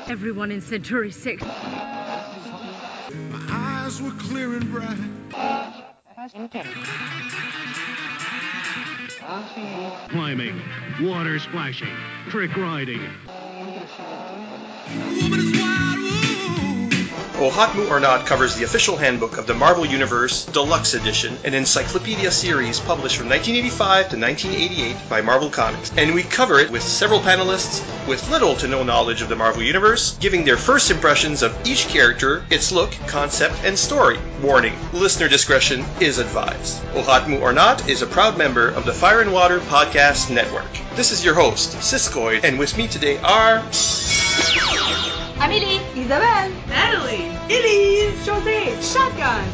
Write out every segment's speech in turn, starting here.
Everyone in Centauri 6. My eyes were clear and bright. Climbing, water splashing, trick riding. Woman is wild, woo. Ohatmu or Not covers the official handbook of the Marvel Universe Deluxe Edition, an encyclopedia series published from 1985 to 1988 by Marvel Comics. And we cover it with several panelists with little to no knowledge of the Marvel Universe, giving their first impressions of each character, its look, concept, and story. Warning, listener discretion is advised. Ohatmu or Not is a proud member of the Fire and Water Podcast Network. This is your host, Siskoid, and with me today are... Amélie, Isabelle, Natalie, Elise, José, Shotgun.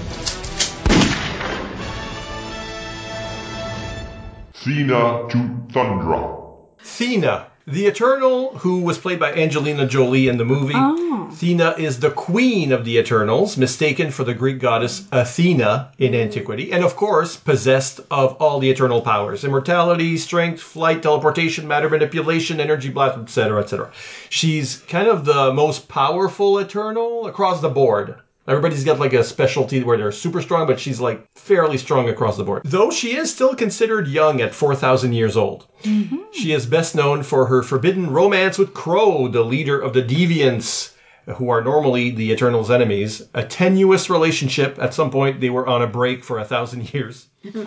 Thena to Thundra. Thena, the Eternal, who was played by Angelina Jolie in the movie. Thena is the queen of the Eternals, mistaken for the Greek goddess Athena in antiquity, and of course, possessed of all the Eternal powers. Immortality, strength, flight, teleportation, matter manipulation, energy blast, etc., etc. She's kind of the most powerful Eternal across the board. Everybody's got like a specialty where they're super strong, but she's like fairly strong across the board. Though she is still considered young at 4,000 years old. Mm-hmm. She is best known for her forbidden romance with Crow, the leader of the Deviants, who are normally the Eternals' enemies. A tenuous relationship. At some point, they were on a break for 1,000 years.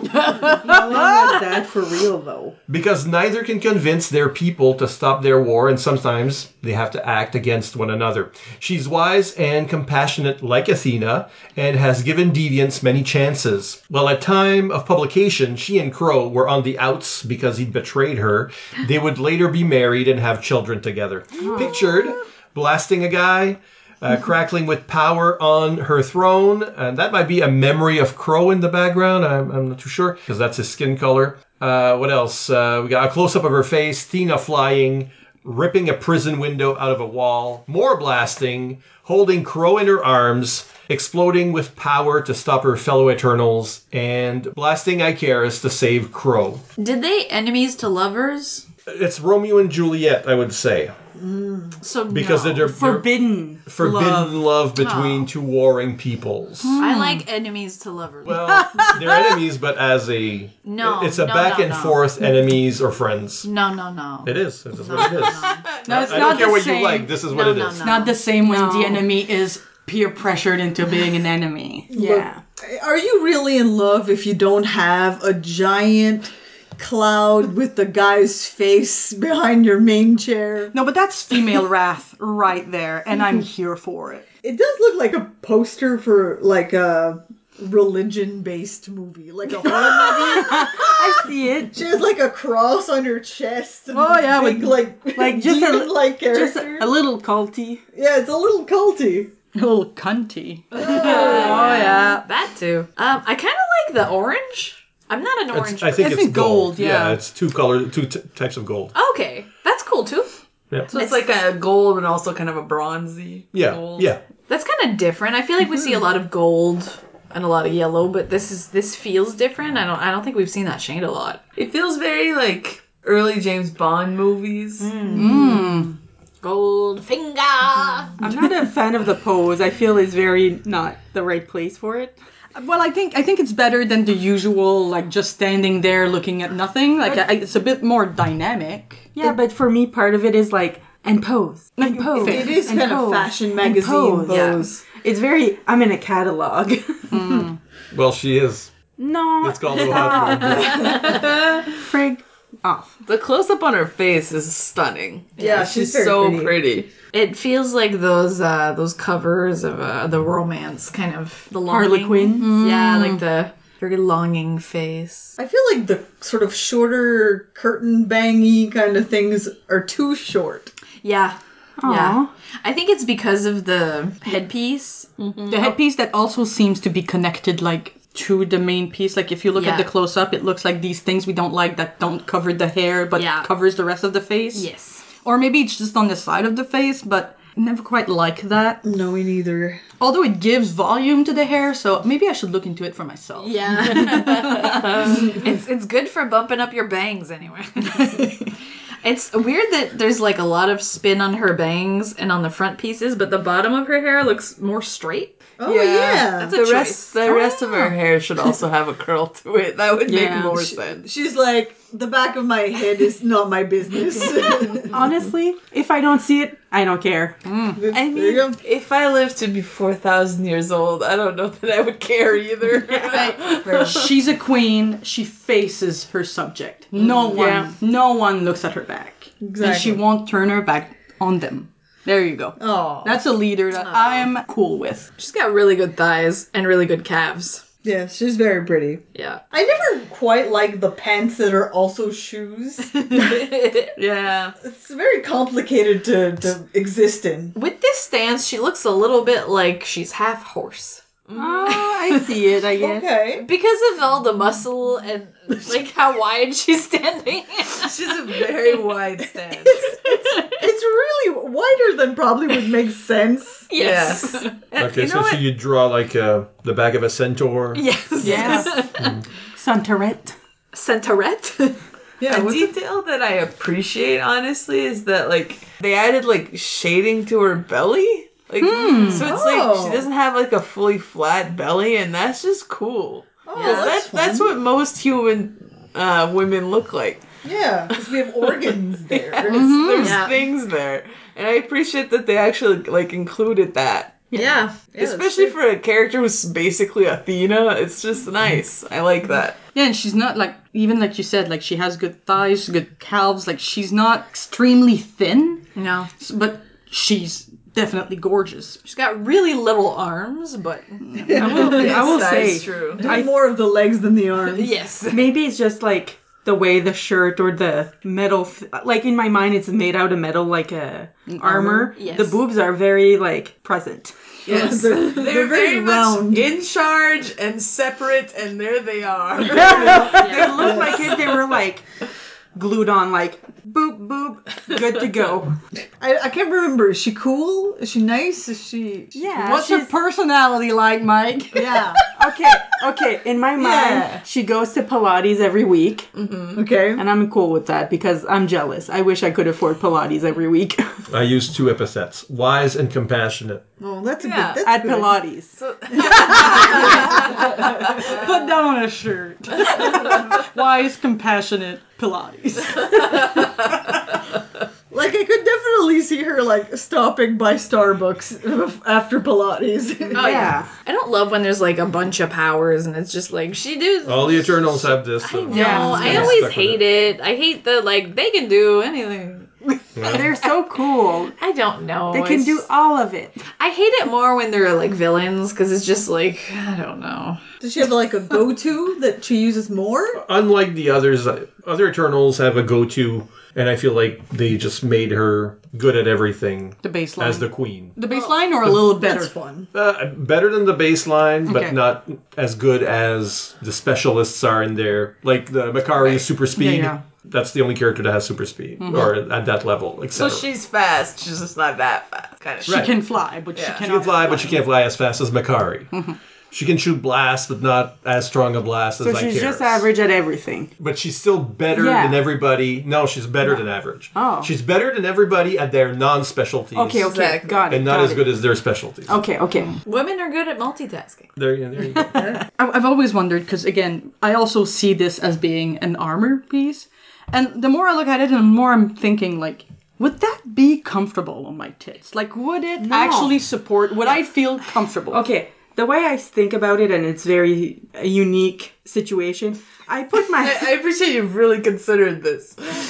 How long was that for real, though? Because neither can convince their people to stop their war, and sometimes they have to act against one another. She's wise and compassionate like Athena, and has given deviants many chances. Well, at time of publication, she and Crow were on the outs because he'd betrayed her. They would later be married and have children together. Pictured blasting a guy, crackling with power on her throne. And that might be a memory of Crow in the background. I'm not too sure, because that's his skin color. What else? We got a close-up of her face, Thena flying, ripping a prison window out of a wall, more blasting, holding Crow in her arms, exploding with power to stop her fellow Eternals, and blasting Icarus to save Crow. Did they enemies to lovers? It's Romeo and Juliet, I would say. So Because no. they're Forbidden love between two warring peoples. I like enemies to lovers. Well, they're enemies, but as a... No, It's a no, back no, and no. forth enemies or friends. No. It is. This is what it is. No, it's I not don't care the what same. you like. This is what it is. It's not the same when the enemy is peer pressured into being an enemy. Yeah. Are you really in love if you don't have a giant cloud with the guy's face behind your main chair? No, but that's female wrath right there, and I'm here for it. It does look like a poster for like a religion-based movie, like a horror movie. I see it. She has like a cross on her chest. And Oh, yeah, big, like just demon-like just character. a little culty, Yeah, it's a little culty. a little cunty. Oh yeah. That too. I kind of like the orange. I'm not an orange I think I it's think gold, yeah. it's two types of gold. Okay, that's cool too. Yeah. So it's like a gold and also kind of a bronzy gold. Yeah. That's kind of different. I feel like we see a lot of gold and a lot of yellow, but this feels different. I don't think we've seen that shade a lot. It feels very like early James Bond movies. Goldfinger. I'm not a fan of the pose. I feel it's very not the right place for it. Well, I think it's better than the usual, like, just standing there looking at nothing. Like, it's a bit more dynamic. Yeah, but for me, part of it is like, and pose. And pose. It is and kind pose, of fashion and magazine pose. Yeah. It's very, I'm in a catalog. Well, she is. No. It's called Ohatmu. Frig off. The close-up on her face is stunning. Yeah, she's very so pretty. It feels like those covers of the romance kind of the longing. Harlequin. Yeah, like the very longing face. I feel like the sort of shorter curtain bangy kind of things are too short. Yeah. Aww. Yeah. I think it's because of the headpiece. Mm-hmm. The headpiece that also seems to be connected, like, to the main piece. Like, if you look at the close-up, it looks like these things we don't like that don't cover the hair, but covers the rest of the face. Yes. Or maybe it's just on the side of the face, but I never quite like that. No, me neither. Although it gives volume to the hair, so maybe I should look into it for myself. Yeah. It's good for bumping up your bangs anyway. It's weird that there's like a lot of spin on her bangs and on the front pieces, but the bottom of her hair looks more straight. Oh yeah. That's a The choice. rest of her hair should also have a curl to it. That would make Yeah. more sense. She's like, the back of my head is not my business. Honestly, if I don't see it, I don't care. I There you mean, go. if I live to be 4,000 years old, I don't know that I would care either. She's a queen. She faces her subject. No one looks at her back. Exactly. And she won't turn her back on them. There you go. Oh. That's a leader that I am cool with. She's got really good thighs and really good calves. Yeah, she's very pretty. Yeah. I never quite like the pants that are also shoes. Yeah. It's very complicated to exist in. With this stance, she looks a little bit like she's half horse. Oh, I see it, I guess. Okay. Because of all the muscle and like how wide she's standing. She's a very wide stance. It's really wider than probably would make sense. Yes. Okay, so you draw like the back of a centaur. Yes. Yeah. Santoret. Centaurette. Yeah, A what's it? detail that I appreciate, honestly, is that, like, they added, like, shading to her belly. Like, so it's like, she doesn't have, like, a fully flat belly, and that's just cool. Oh, That's what most human women look like. Yeah, because we have organs there. There's Yeah. things there. And I appreciate that they actually, like, included that. Yeah. Especially for a character who's basically Athena, it's just nice. I like that. Yeah, and she's not like, even like you said, like she has good thighs, good calves. Like she's not extremely thin, No. but she's definitely gorgeous. She's got really little arms, but I will That say, is true. More of the legs than the arms. yes. maybe it's just like the way the shirt or the metal, like in my mind, it's made out of metal, like a armor. Yes. The boobs are very like present. Yes. They're They're very very much round. in charge and separate, and there they are. They look like if they were like glued on, like boop boop, good to go. I can't remember. Is she cool? Is she nice? Is she? Yeah. What's her personality like, Mike? Yeah. Okay. In my mind, Yeah. she goes to Pilates every week, Okay. and I'm cool with that because I'm jealous. I wish I could afford Pilates every week I use two epithets: wise and compassionate. Oh, that's a Yeah. good. That's at good. Pilates. Put that on a shirt. Wise, compassionate Pilates. Like I could definitely see her like stopping by Starbucks after Pilates. Oh, yeah. I don't love when there's like a bunch of powers and it's just like, she do. All the Eternals have this. So No, I always stuck with hate it. I hate the, like, they can do anything. They're so cool. I don't know. They can do all of it. I hate it more when they're like villains because it's just like, I don't know. Does she have like a go-to that she uses more? Unlike the others, other Eternals have a go-to, and I feel like they just made her good at everything The baseline. as the queen. The baseline or a little better? That's fun. Better than the baseline, but Okay. not as good as the specialists are in there. Like the Makari super speed. Yeah. That's the only character that has super speed, or at that level, So etc. she's fast, she's just not that fast. Kind of She can fly, but she Yeah. cannot She can fly, but she can't fly as fast as Makari. Mm-hmm. She can shoot blasts, but not as strong a blast as So Icarus. she's just average at everything. But she's still better Yeah. than everybody. No, she's better than average. Oh. She's better than everybody at their non-specialties. Okay, Exactly. got it. And not got as it. good as their specialties. Okay. Women are good at multitasking. There you go. I've always wondered, because again, I also see this as being an armor piece. And the more I look at it, and the more I'm thinking, like, would that be comfortable on my tits? Like, would it actually support, would I feel comfortable? Okay, the way I think about it, and it's very a unique situation, I put my... I appreciate you've really considered this.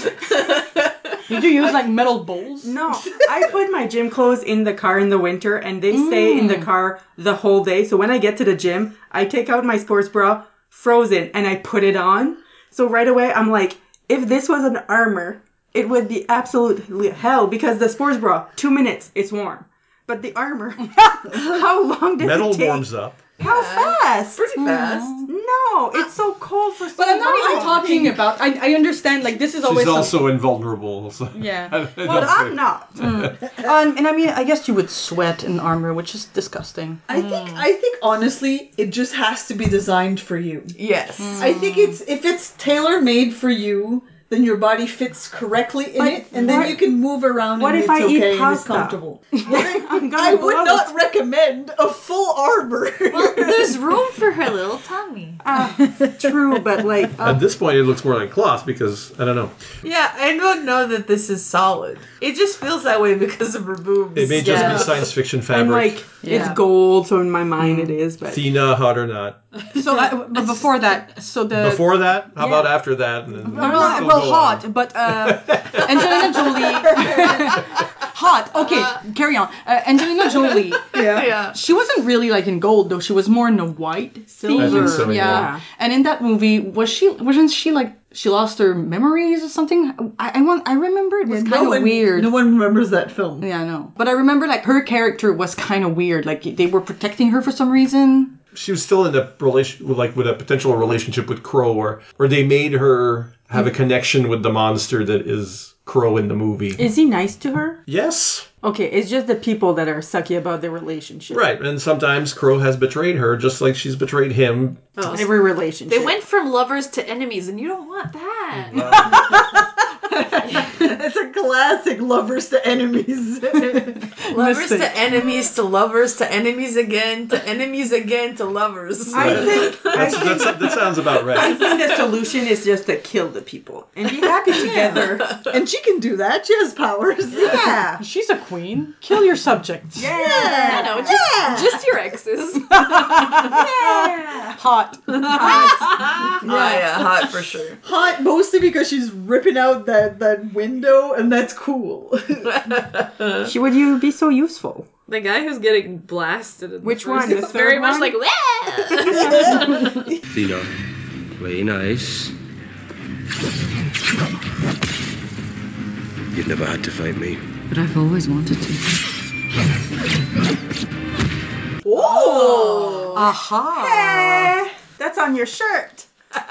Did you use, like, metal bowls? No, I put my gym clothes in the car in the winter, and they stay in the car the whole day. So when I get to the gym, I take out my sports bra, frozen, and I put it on. So right away, I'm like, if this was an armor, it would be absolutely hell, because the sports bra, 2 minutes, it's warm. But the armor, how long does Metal it take? warms up. How fast? Pretty fast. No, it's so cold for so But I'm not long. even talking about, I understand, like, this is always She's something. also invulnerable. So. Yeah. But I'm not. And I mean, I guess you would sweat in armor, which is disgusting. I think honestly, it just has to be designed for you. Yes. I think if it's tailor made for you, then your body fits correctly in But it, and then what- you can move around what and if it's I eat okay and it's pasta? comfortable. I'm gonna I would bloat. not recommend a full armor. Well, there's room for her little tummy. True, but like At this point, it looks more like cloth because, I don't know. Yeah, I don't know that this is solid. It just feels that way because of her boobs. It may just Yeah. be science fiction and fabric. like it's gold, so in my mind it is. But Athena, hot or not. So, but before that, so the Before that? How about after that? And then well, we'll well, go hot, on. but Angelina Jolie, hot. Okay, carry on. Angelina Jolie. Yeah. She wasn't really like in gold though. She was more in the white. silver. I think so, Yeah. And in that movie, wasn't she like she lost her memories or something? I remember it was kind of weird. No one remembers that film. Yeah, I know. But I remember like her character was kind of weird. Like they were protecting her for some reason. She was still in a relation, like with a potential relationship with Crow, or they made her have a connection with the monster that is Crow in the movie. Is he nice to her? Yes. Okay, it's just the people that are sucky about their relationship. Right, and sometimes Crow has betrayed her, just like she's betrayed him. Every relationship. They went from lovers to enemies, and you don't want that. It's a classic lovers to enemies. Lovers to enemies to lovers to enemies again to lovers. I think That sounds about I right. think the solution is just to kill the people and be happy together. And she can do that. She has powers. Yeah. She's a queen. Kill your subjects. I know, just your exes. Hot. Yeah, hot for sure. Hot mostly because she's ripping out that window, and that's cool. She would you be so useful? The guy who's getting blasted. In Which the first one? The is third very much one? like, "Wah!" Athena, very nice. You've never had to fight me. But I've always wanted to. Aha. That's on your shirt.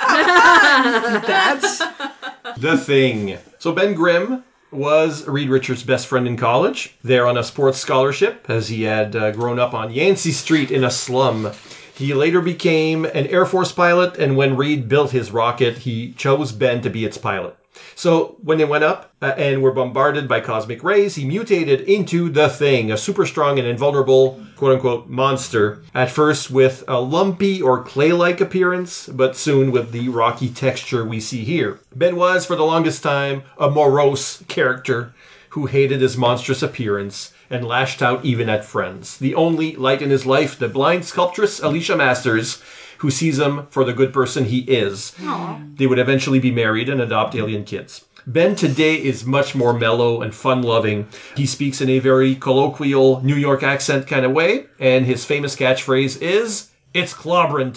That's The Thing. So Ben Grimm was Reed Richards' best friend in college. There on a sports scholarship, as he had grown up on Yancey Street in a slum. He later became an Air Force pilot, and when Reed built his rocket, he chose Ben to be its pilot. So when they went up and were bombarded by cosmic rays, he mutated into the Thing, a super strong and invulnerable, quote-unquote, monster. At first with a lumpy or clay-like appearance, but soon with the rocky texture we see here. Ben was, for the longest time, a morose character who hated his monstrous appearance and lashed out even at friends. The only light in his life, the blind sculptress Alicia Masters, who sees him for the good person he is. Aww. They would eventually be married and adopt alien kids. Ben today is much more mellow and fun-loving. He speaks in a very colloquial New York accent kind of way, and his famous catchphrase is, "It's clobbering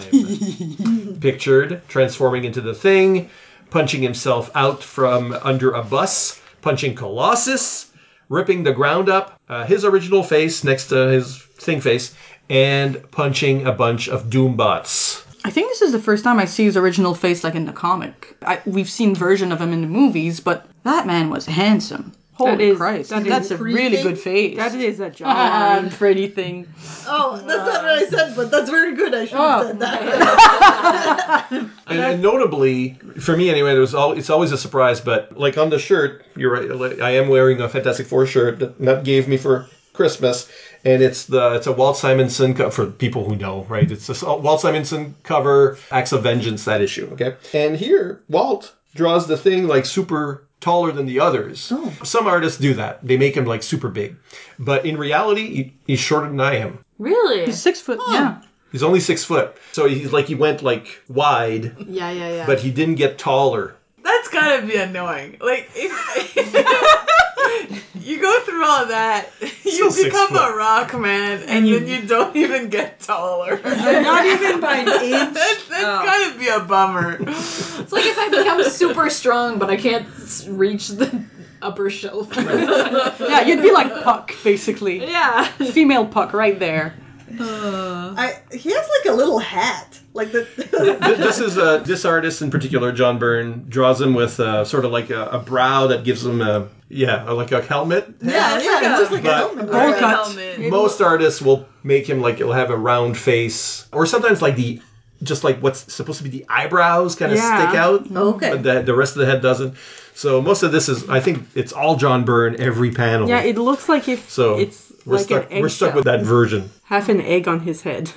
time." Pictured transforming into the Thing, punching himself out from under a bus, punching Colossus, ripping the ground up, his original face next to his Thing face, and punching a bunch of Doombots. I think this is the first time I see his original face like in the comic. We've seen version of him in the movies, but that man was handsome. Holy Christ. That's a really good face. That is a jawline. Pretty Thing. Oh, that's not what I said, but that's very good. I should have said that. And notably, for me anyway, it's always a surprise, but like on the shirt, you're right, like, I am wearing a Fantastic Four shirt that Nut gave me for Christmas, and it's a Walt Simonson for people who know, right? It's a Walt Simonson cover, Acts of Vengeance, that issue, okay? And here, Walt draws the Thing like super taller than the others. Oh. Some artists do that. They make him like super big. But in reality, he's shorter than I am. Really? He's 6 foot, yeah. He's only 6 foot. So he went like wide, Yeah. but he didn't get taller. That's gotta be annoying. Like, if you go through all that, you Still become 6 foot. a rock man, and then you don't even get taller. Not even by an inch. That's gotta be a bummer. It's like if I become super strong, but I can't reach the upper shelf. Yeah, you'd be like Puck, basically. Yeah. Female Puck right there. He has like a little hat. Like the This artist in particular, John Byrne, draws him with sort of like a brow that gives him like a helmet. yeah, it looks like a But- helmet. Bowl Right. cut. Helmet. Most artists will make him like he'll have a round face, or sometimes like the just like what's supposed to be the eyebrows kind of Yeah. stick out. Okay. But the rest of the head doesn't. So most of this is, I think it's all John Byrne, every panel. Yeah, it looks like if So it's we're like stuck. an We're stuck eggshell. with that version. Half an egg on his head.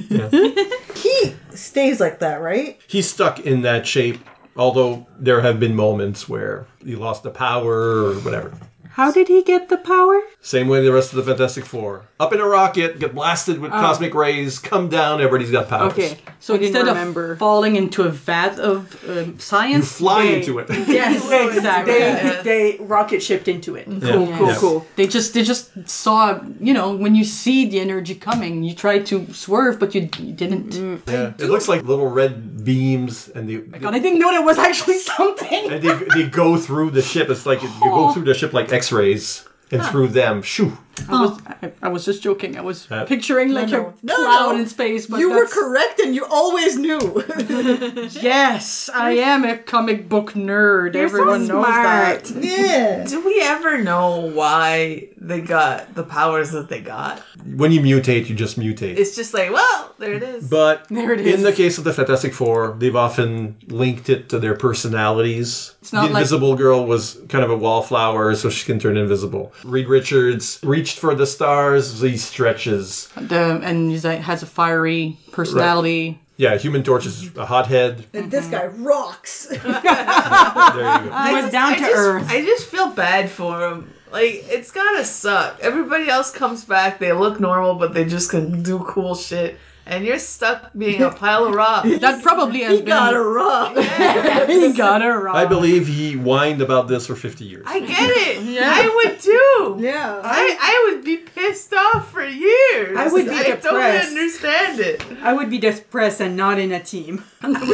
He stays like that, right? He's stuck in that shape. Although there have been moments where he lost the power or whatever. How did he get the power? Same way the rest of the Fantastic Four. Up in a rocket, get blasted with cosmic rays, come down, everybody's got powers. Okay, So I didn't instead remember. of falling into a vat of You science, fly They- into it. yes, exactly. They rocket shipped into it. Yeah. Cool, Yeah. cool. They just saw, when you see the energy coming, you try to swerve, but you didn't. Yeah. It looks like little red beams, and God, I didn't know that was actually something. and they go through the ship. It's like you go through the ship like X-rays, and through them, shoo. I was just joking. I was picturing like a No, cloud no. in space. But You were that's- correct, and you always knew. Yes, I am a comic book nerd. You're so Everyone knows smart. that. Yeah. Do we ever know why they got the powers that they got? When you mutate, you just mutate. It's just like, well, there it is. But There it in is. the case of the Fantastic Four, they've often linked it to their personalities. It's The not like- Invisible Girl was kind of a wallflower, so she can turn invisible. Reed Richards reached for the stars, so he stretches. And he has a fiery personality. Yeah, Human Torch is a hothead. And this guy rocks. There you go. He was down to earth. I just feel bad for him. Like, it's gotta suck. Everybody else comes back, they look normal, but they just can do cool shit. And you're stuck being a pile of rocks. That probably has He got a been. rock. He got a rock. I believe he whined about this for 50 years. I get it. I would too. Yeah. I would be pissed off for years. I would be I don't depressed. understand it. I would be depressed and not in a team.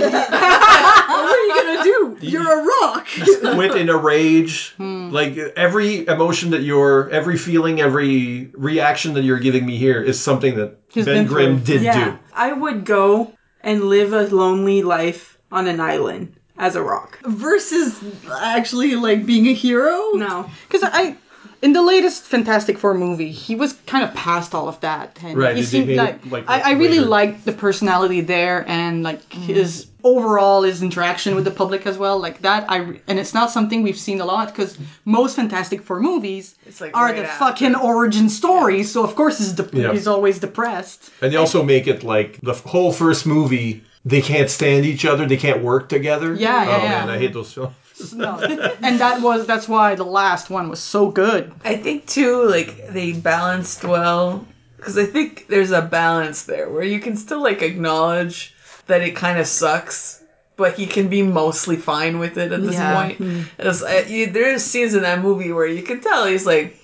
What are you gonna do? You're a rock. Quit in a rage. Like every emotion that every feeling, every reaction that you're giving me here is something that He's Ben been Grimm through. did do. I would go and live a lonely life on an island as a rock. Versus actually like being a hero. No. Because in the latest Fantastic Four movie, he was kind of past all of that. And Right, he they seemed made like, it, like, I really later. liked the personality there and like his interaction with the public as well. Like that, and it's not something we've seen a lot because most Fantastic Four movies like are right the after. fucking origin stories. So of course Yeah. he's always depressed. And they also make it like the whole first movie, they can't stand each other, they can't work together. Yeah, yeah, Oh yeah. man, I hate those films. No. And that's why the last one was so good. I think too, like they balanced well because I think there's a balance there where you can still like acknowledge that it kind of sucks, but he can be mostly fine with it at this Yeah. point. There's scenes in that movie where you can tell he's like,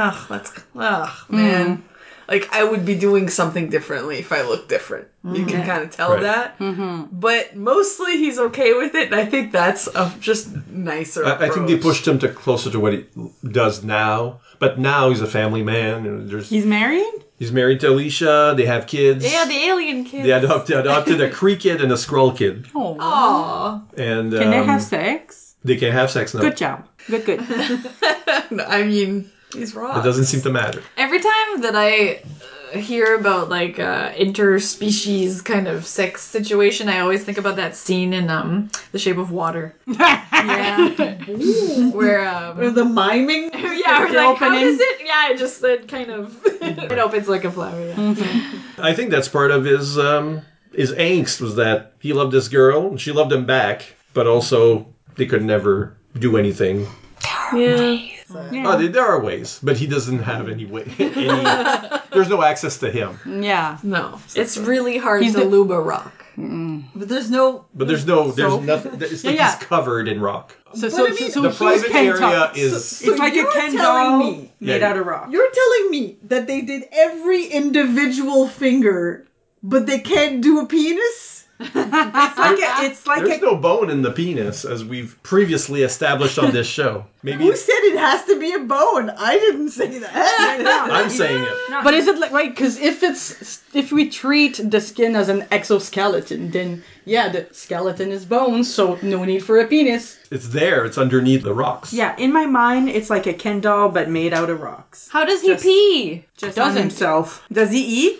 man. Like, I would be doing something differently if I looked different. You can kind of tell Right. that. But mostly he's okay with it, and I think that's a just nicer I think they approach. pushed him to closer to what he does now. But now he's a family man. And He's married? he's married to Alicia. They have kids. Yeah, the alien kids. They adopted a Kree kid and a Skrull kid. Aww. And Can they have sex? They can have sex now. Good job. Good. I mean, he's wrong. It doesn't seem to matter. Every time that I hear about like interspecies kind of sex situation, I always think about that scene in The Shape of Water. Yeah. Where Or the miming. yeah, or The like how opening. does it? Yeah, it just it kind of it opens like a flower. Yeah. I think that's part of his angst was that he loved this girl and she loved him back, but also they could never do anything. Yeah. Oh, there are ways, but he doesn't have any way. There's no access to him. Yeah. No. It's really hard He's to the- lube a rock. But there's no. But there's nothing. It's like Yeah. he's covered in rock. So I mean, so The he's private area pent-up. is. It's like a you're Ken telling doll me- made Yeah. out of rock. You're telling me that they did every individual finger, but they can't do a penis? It's like There's no bone in the penis, as we've previously established on this show. Maybe Who said it has to be a bone? I didn't say that. I'm saying it. But is it like right? Because if we treat the skin as an exoskeleton, then yeah, the skeleton is bones, so no need for a penis. It's there. It's underneath the rocks. Yeah, in my mind, it's like a Ken doll, but made out of rocks. How does he pee? Just on Doesn't. himself. Does he eat?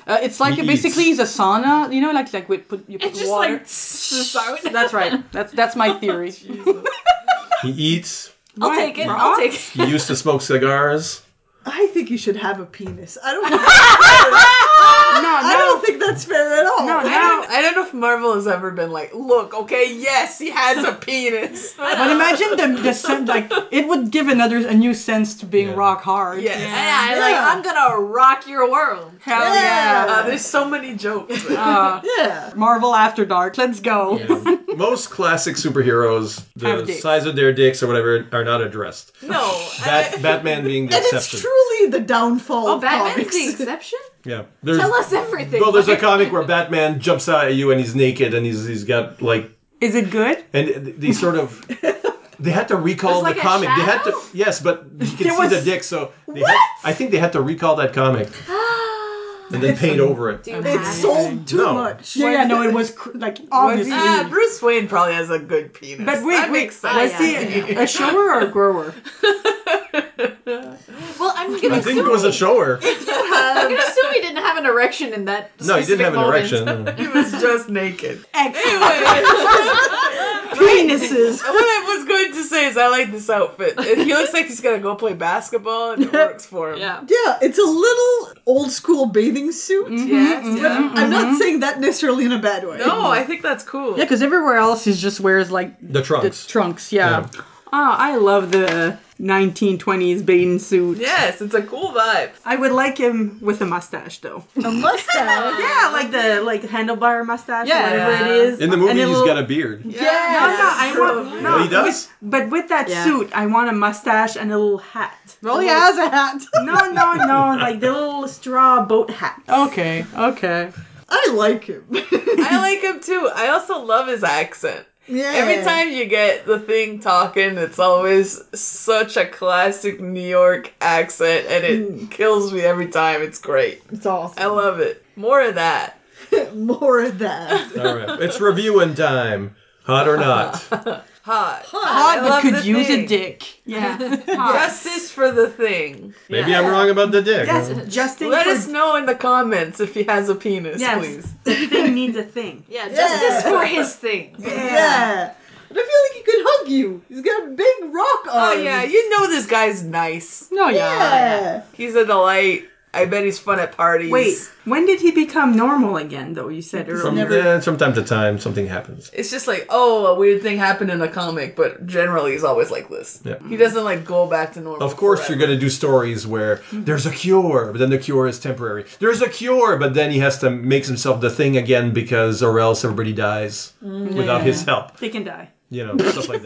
It's like He basically eats. it's a sauna, you know, like you put It's just water. like That's right. That's my theory. He eats. I'll take it. I'll take it. He used to smoke cigars. I think you should have a penis. I don't. No, I don't think that's fair at all. I don't know if Marvel has ever been like, look, okay, yes, he has a penis. But imagine the sense, like it would give a new sense to being rock hard. Yes. Yeah, like I'm gonna rock your world. Hell yeah. There's so many jokes. Yeah. Marvel After Dark. Let's go. Most classic superheroes, Have the dicks. size of their dicks or whatever, are not addressed. No. Batman being the And it's exception. truly the downfall Oh, of Batman's comics. the exception? Yeah. Tell us everything. Well, there's a comic where Batman jumps out at you and he's naked and he's got like, Is it good? and they sort of. They had to recall It's like the a comic. They had shadow? to, yes, but you can There see the was- dick. So I think they had to recall that comic and then paint over it. It sold too No. much. Yeah, no, it was obviously. Bruce Wayne probably has a good penis. But wait, That makes sense. was he a shower or a grower? Well, I'm gonna I think assume it was a shower. I'm gonna assume he didn't have an erection in that. No, he didn't have an specific erection. moment. He was just naked. Penises. What I was going to say is I like this outfit. He looks like he's gonna go play basketball and it works for him. Yeah. Yeah, it's a little old school bathing suit. Yes, yeah. I'm not saying that necessarily in a bad way. No, I think that's cool. Yeah, because everywhere else he just wears like The trunks. trunks. Yeah. Oh, I love the 1920s bathing suit. Yes, it's a cool vibe. I would like him with a mustache though. A mustache. Yeah, like the handlebar mustache, Yeah. whatever it is. In the movie, And a he's little- got a beard. No, I want No, he does? But with that Yeah. suit, I want a mustache and a little hat. Well, he has a hat. No, like the little straw boat hat. Okay. I like him. I like him too. I also love his accent. Yeah. Every time you get the Thing talking, it's always such a classic New York accent, and it kills me every time. It's great. It's awesome. I love it. More of that. More of that. All right. It's reviewing time. Hot or not? Hot. Hot, I but love could the use a Thing. dick. Yeah. Justice for the Thing. Maybe I'm wrong about the dick. Justin, Let us know in the comments if he has a penis, yes, please. the thing needs a thing. Yeah, justice for his thing. Yeah. But I feel like he could hug you. He's got a big rock Oh arm. yeah, you know this guy's nice. No, yeah. Yeah. He's a delight. I bet he's fun at parties. Wait, when did he become normal again? Though you said earlier. From time to time, something happens. It's just like, oh, a weird thing happened in a comic, but generally he's always like this. Yeah. He doesn't like go back to normal. Of course, forever. you're going to do stories where there's a cure, but then the cure is temporary. There's a cure, but then he has to make himself the Thing again because, or else everybody dies without his help. They can die. You know, stuff like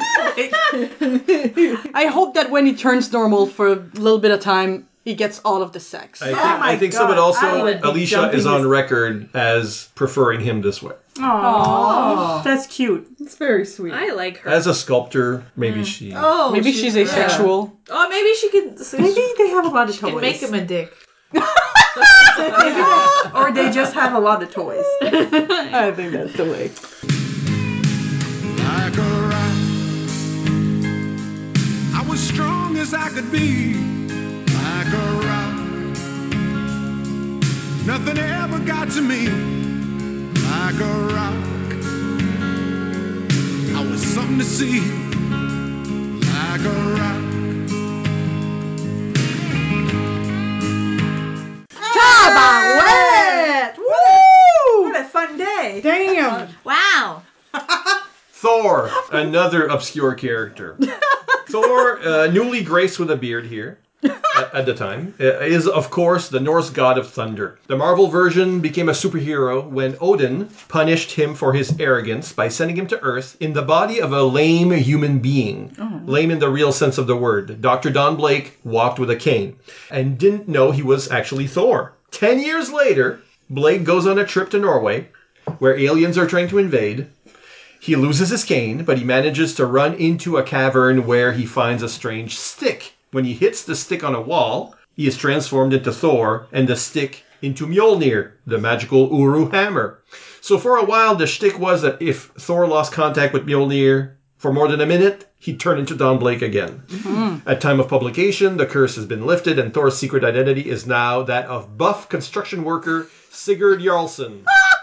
that. I hope that when he turns normal for a little bit of time, he gets all of the sex. I think so, but God, I also would be Alicia jumping is on this- record as preferring him this way. Aww. That's cute. It's very sweet. I like her. As a sculptor, maybe she. Oh, Maybe she's asexual. Oh, maybe she could. Maybe they have a lot of Can toys. make him a dick. Or they just have a lot of toys. I think that's the way. Like a rock, I was strong as I could be. Like a rock, nothing ever got to me. Like a rock, I was something to see. Like a rock. What a fun day. Damn. Wow. Thor, another obscure character. Thor, newly graced with a beard here at the time, is of course the Norse god of thunder. The Marvel version became a superhero when Odin punished him for his arrogance by sending him to Earth in the body of a lame human being. Lame in the real sense of the word. Dr. Don Blake walked with a cane and didn't know he was actually Thor. 10 years later, Blake goes on a trip to Norway where aliens are trying to invade. He loses his cane, but he manages to run into a cavern where he finds a strange stick. When he hits the stick on a wall, he is transformed into Thor and the stick into Mjolnir, the magical Uru hammer. So for a while, the shtick was that if Thor lost contact with Mjolnir, For more than a minute, he'd turn into Don Blake again. At time of publication, the curse has been lifted, and Thor's secret identity is now that of buff construction worker Sigurd Jarlson.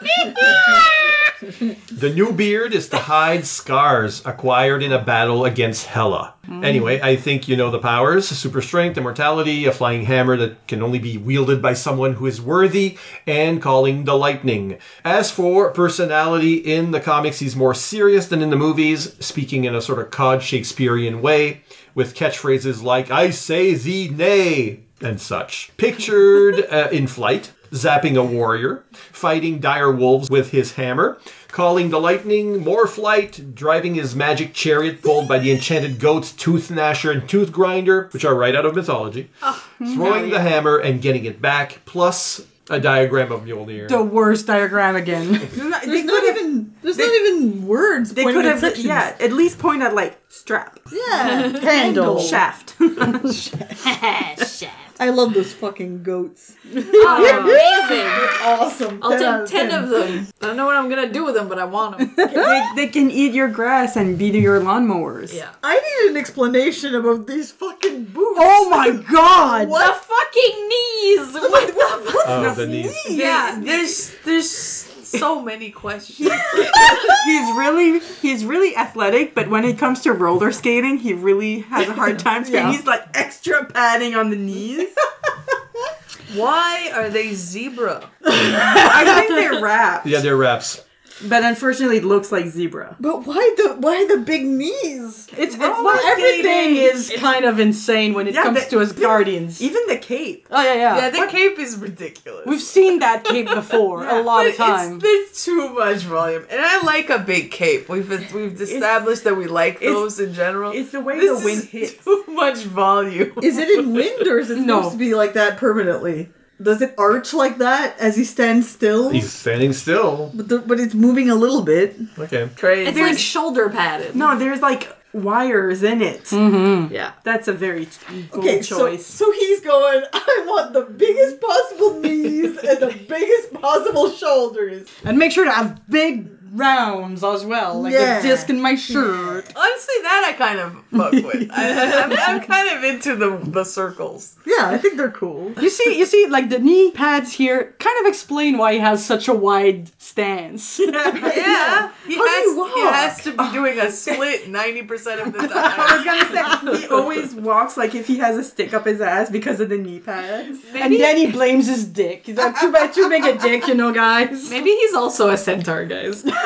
The new beard is to hide scars acquired in a battle against Hela. Anyway, I think you know the powers: super strength, immortality, a flying hammer that can only be wielded by someone who is worthy, and calling the lightning. As for personality, in the comics he's more serious than in the movies, speaking in a sort of cod Shakespearean way, with catchphrases like, "I say thee nay," and such. Pictured in flight, zapping a warrior, fighting dire wolves with his hammer, calling the lightning, more flight, driving his magic chariot pulled by the enchanted goats Tooth Gnasher and Tooth Grinder, which are right out of mythology, throwing the hammer and getting it back, plus a diagram of Mjolnir. The worst diagram again. There's not even words. They pointing could at have, sections. at least point at like strap, Yeah. Handle. shaft. I love those fucking goats. Oh, they're amazing. Awesome. I'll take 10 of them. I don't know what I'm gonna do with them, but I want them. they can eat your grass and beat your lawnmowers. Yeah. I need an explanation about these fucking boots. Oh my god! The fucking knees! What the fuck? Oh, the knees. Yeah. There's so many questions. He's really athletic, but when it comes to roller skating, he really has a hard time. So Yeah. he's like extra padding on the knees. Why are they zebra? I think they're wrapped. Yeah, they're wraps. But unfortunately, it looks like zebra. But why the big knees? Everything is kind of insane when it comes to Asgardians. Even the cape. Oh, yeah. Yeah, the cape is ridiculous. We've seen that cape before a lot of times. There's too much volume, and I like a big cape. We've established that we like those in general. It's the way This the wind is hits. too much volume. Is it in wind or is it supposed to be like that permanently? Does it arch like that as he stands still? He's standing still. But it's moving a little bit. Okay. Crazy. It's like shoulder padded. No, there's like wires in it. Yeah. That's a very bold Okay, choice. so he's going, I want the biggest possible knees and the biggest possible shoulders. And make sure to have big rounds as well, like Yeah. the disc in my shirt. Honestly, that I kind of fuck with. I'm kind of into the circles. Yeah, I think they're cool. You see, like the knee pads here kind of explain why he has such a wide stance. Yeah, he How do you walk? has to be doing a split 90% of the I time. was gonna say, he always walks like if he has a stick up his ass because of the knee pads. And then he blames his dick. He's like, too big a dick, guys. Maybe he's also a centaur, guys. So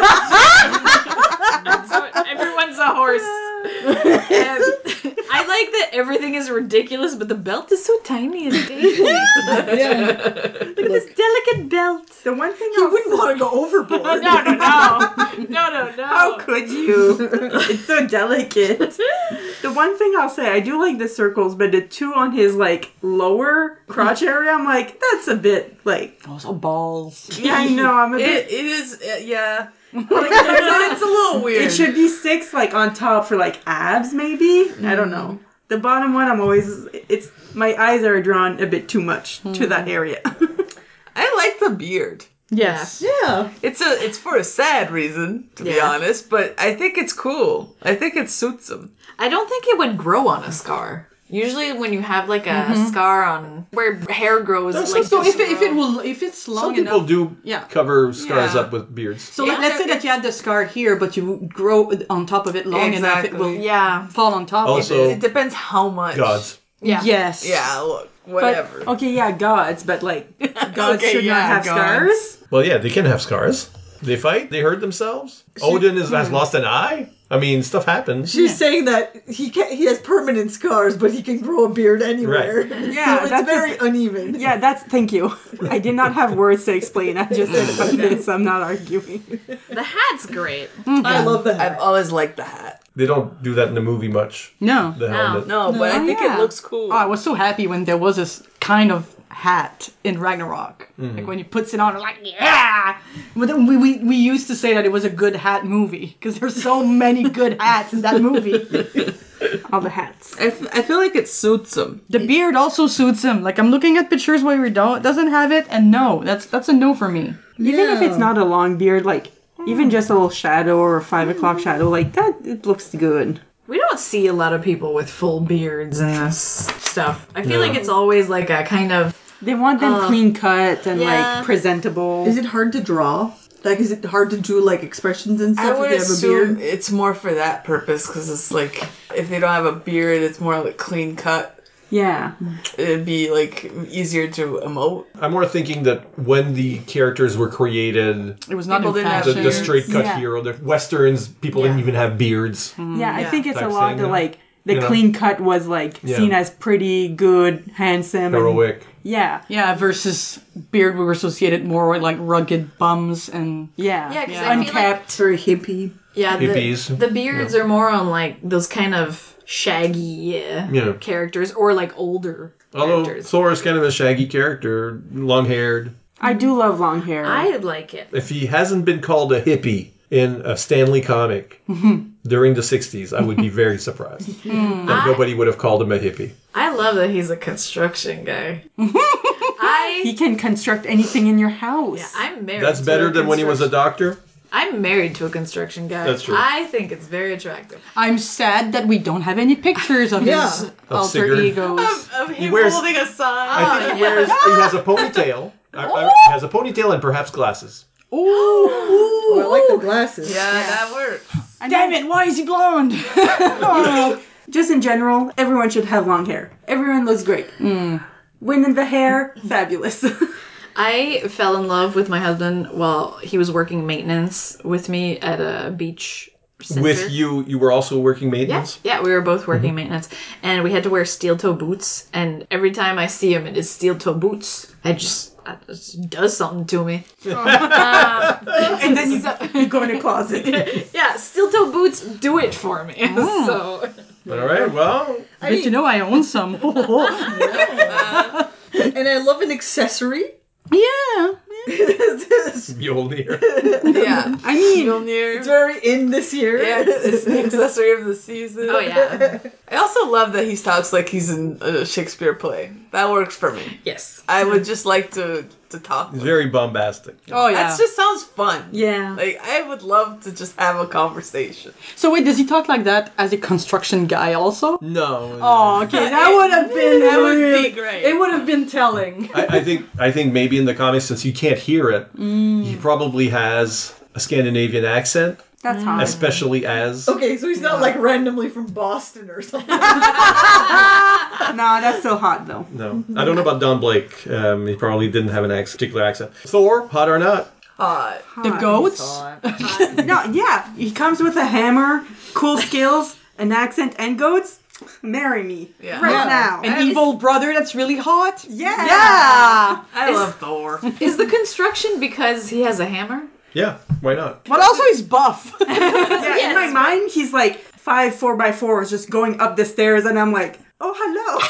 everyone's a horse. And I like that everything is ridiculous, but the belt is so tiny and dainty. Yeah. Look at this delicate belt. The one thing You wouldn't want to go overboard. No. How could you? It's so delicate. The one thing I'll say, I do like the circles, but the two on his like lower crotch area, I'm like, that's a bit like. Those are balls. Yeah, I know. I'm a bit. It is, yeah. It's a little weird. It should be 6 like on top for like abs, maybe. I don't know. The bottom one, it's my eyes are drawn a bit too much to that area. I like the beard. Yes. Yeah. It's for a sad reason, to be honest, but I think it's cool. I think it suits him. I don't think it would grow on a scar. Usually, when you have like a scar on where hair grows, like So if it's long Some people enough. do Yeah. cover scars Yeah. up with beards. So let's say that you had the scar here, but you grow on top of it long enough, it will fall on top Also- of It depends how much. Gods. it. Yes. Yeah, look, But, whatever. okay, yeah, gods, but like gods Okay, should yeah, not have gods. scars. Well, yeah, they can have scars. They fight. They hurt themselves. Odin has lost an eye. I mean, stuff happens. She's saying that he has permanent scars, but he can grow a beard anywhere. Right. Yeah, so it's that's very uneven. Yeah, thank you. I did not have words to explain. I just said about this. I'm not arguing. the hat's great. I love that. I've always liked the hat. They don't do that in the movie much. No. The helmet. No, but I think it looks cool. Oh, I was so happy when there was this kind of hat in Ragnarok. Like when he puts it on, like, yeah! But then we used to say that it was a good hat movie because there's so many good hats in that movie. All the hats. I feel like it suits him. The beard also suits him. Like I'm looking at pictures where he doesn't have it, and no, that's a no for me. Even if it's not a long beard, like Even just a little shadow or a 5 o'clock shadow like that, it looks good. We don't see a lot of people with full beards in this stuff. I feel like it's always like a kind of... They want them clean cut and Yeah. like presentable. Is it hard to draw? Like, is it hard to do like expressions and I stuff would if they have a assume beard? it's more for that purpose because it's like if they don't have a beard, it's more like clean cut. Yeah. It'd be like easier to emote. I'm more thinking that when the characters were created, It was not People in didn't have fashion. the straight cut Yeah. hero, the westerns, people didn't even have beards. Yeah, I think it's a Type lot thing, to you know? like the You know? clean cut was like Yeah. seen as pretty good, handsome, and- Heroic. yeah, Yeah, versus beard, we were associated more with like rugged bums and yeah, Yeah, 'cause I feel like- unkept. It's very hippie. Yeah, Hippies. the beards are more on like those kind of shaggy Yeah. characters or like older Although characters. Thor is kind of a shaggy character, long-haired. I do love long hair. I like it. If he hasn't been called a hippie in a Stanley comic during the 60s, I would be very surprised. that nobody would have called him a hippie. I love that he's a construction guy. He can construct anything in your house. I'm married. That's to better a than when he was a construction- doctor? I'm married to a construction guy. That's true. I think it's very attractive. I'm sad that we don't have any pictures of his alter Sigurd. egos. Of him wears- holding a sign. I think he wears. He has a ponytail. He has a ponytail and perhaps glasses. Oh, I like the glasses. Yeah, that works. Damn it, why is he blonde? Just in general, everyone should have long hair. Everyone looks great. Women, the hair, fabulous. I fell in love with my husband while he was working maintenance with me at a beach center. With you were also working maintenance? Yeah, we were both working maintenance, and we had to wear steel toe boots. And every time I see him in his steel toe boots, it just does something to me. and then you go in a closet. Yeah, steel toe boots do it for me. So All right, well, Good to know I own some. And I love an accessory. Yeah. Mjolnir. Yeah. I mean, Mjolnir. It's very in this year. Yeah, it's the accessory of the season. oh yeah, I also love that he talks like he's in a Shakespeare play. That works for me. yes. I would just like to talk. It's With very bombastic. Oh yeah. That just sounds fun. yeah. Like, I would love to just have a conversation. So wait, does he talk like that as a construction guy also? No. Oh, okay. That would have been That would really- be great. It would have been telling. I think maybe in the comics, since you can't hear it, he probably has a Scandinavian accent, That's hot. especially as. Okay, so he's not like randomly from Boston or something. Nah, that's still hot though. No, I don't know about Don Blake. He probably didn't have an particular accent. Thor, hot or not? Hot. The goats? No, yeah. He comes with a hammer, cool skills, an accent, and goats. Marry me. Yeah. Right now. An evil brother that's really hot? Yeah. Yeah. I love Thor. Is the construction because he has a hammer? Yeah, why not? But also he's buff. Yeah, in my mind, he's like 5 4x4s just going up the stairs, and I'm like, oh, hello.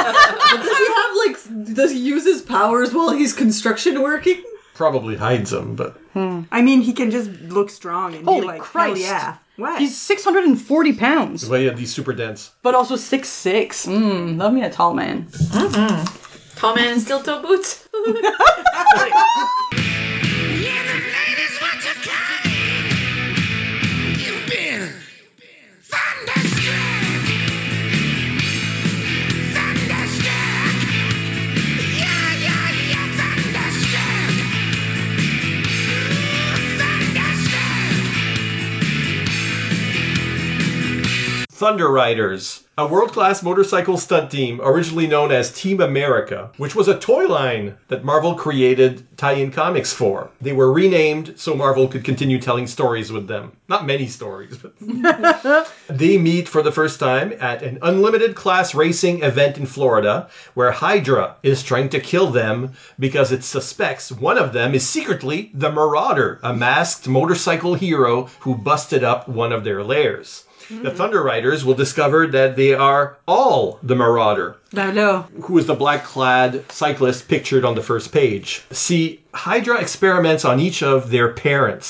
Does he use his powers while he's construction working? Probably hides him, but I mean, he can just look strong and Holy be like, Christ. hell yeah. What? He's 640 pounds. well, yeah, he's super dense. But also 6'6". Love me a tall man. Tall man in steel toe boots. Thunder Riders, a world-class motorcycle stunt team originally known as Team America, which was a toy line that Marvel created tie-in comics for. They were renamed so Marvel could continue telling stories with them. Not many stories, but... They meet for the first time at an unlimited class racing event in Florida, where Hydra is trying to kill them because it suspects one of them is secretly the Marauder, a masked motorcycle hero who busted up one of their lairs. The Thunder Riders will discover that they are all the Marauder, who is the black-clad cyclist pictured on the first page. See, Hydra experiments on each of their parents.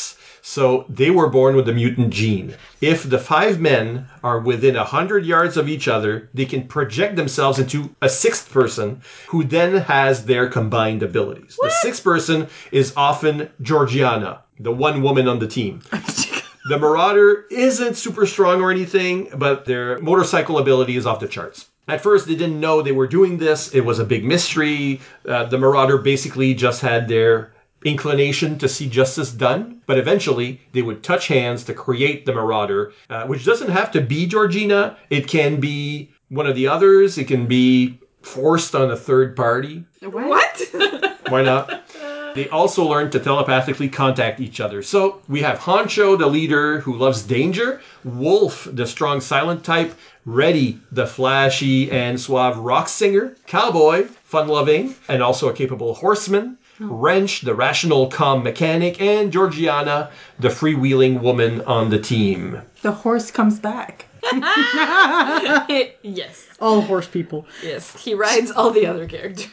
So they were born with the mutant gene. If the 5 men are within 100 yards of each other, they can project themselves into a 6th person who then has their combined abilities. The 6th person is often Georgiana, the one woman on the team. The Marauder isn't super strong or anything, but their motorcycle ability is off the charts. At first, they didn't know they were doing this. It was a big mystery. The Marauder basically just had their inclination to see justice done, but eventually they would touch hands to create the Marauder, which doesn't have to be Georgina. It can be one of the others. It can be forced on a third party. What? Why not? They also learn to telepathically contact each other. So we have Honcho, the leader who loves danger, Wolf, the strong silent type, Reddy, the flashy and suave rock singer, Cowboy, fun-loving and also a capable horseman, Wrench, the rational, calm mechanic, and Georgiana, the freewheeling woman on the team. The horse comes back. Yes. All horse people. Yes. He rides all the other characters.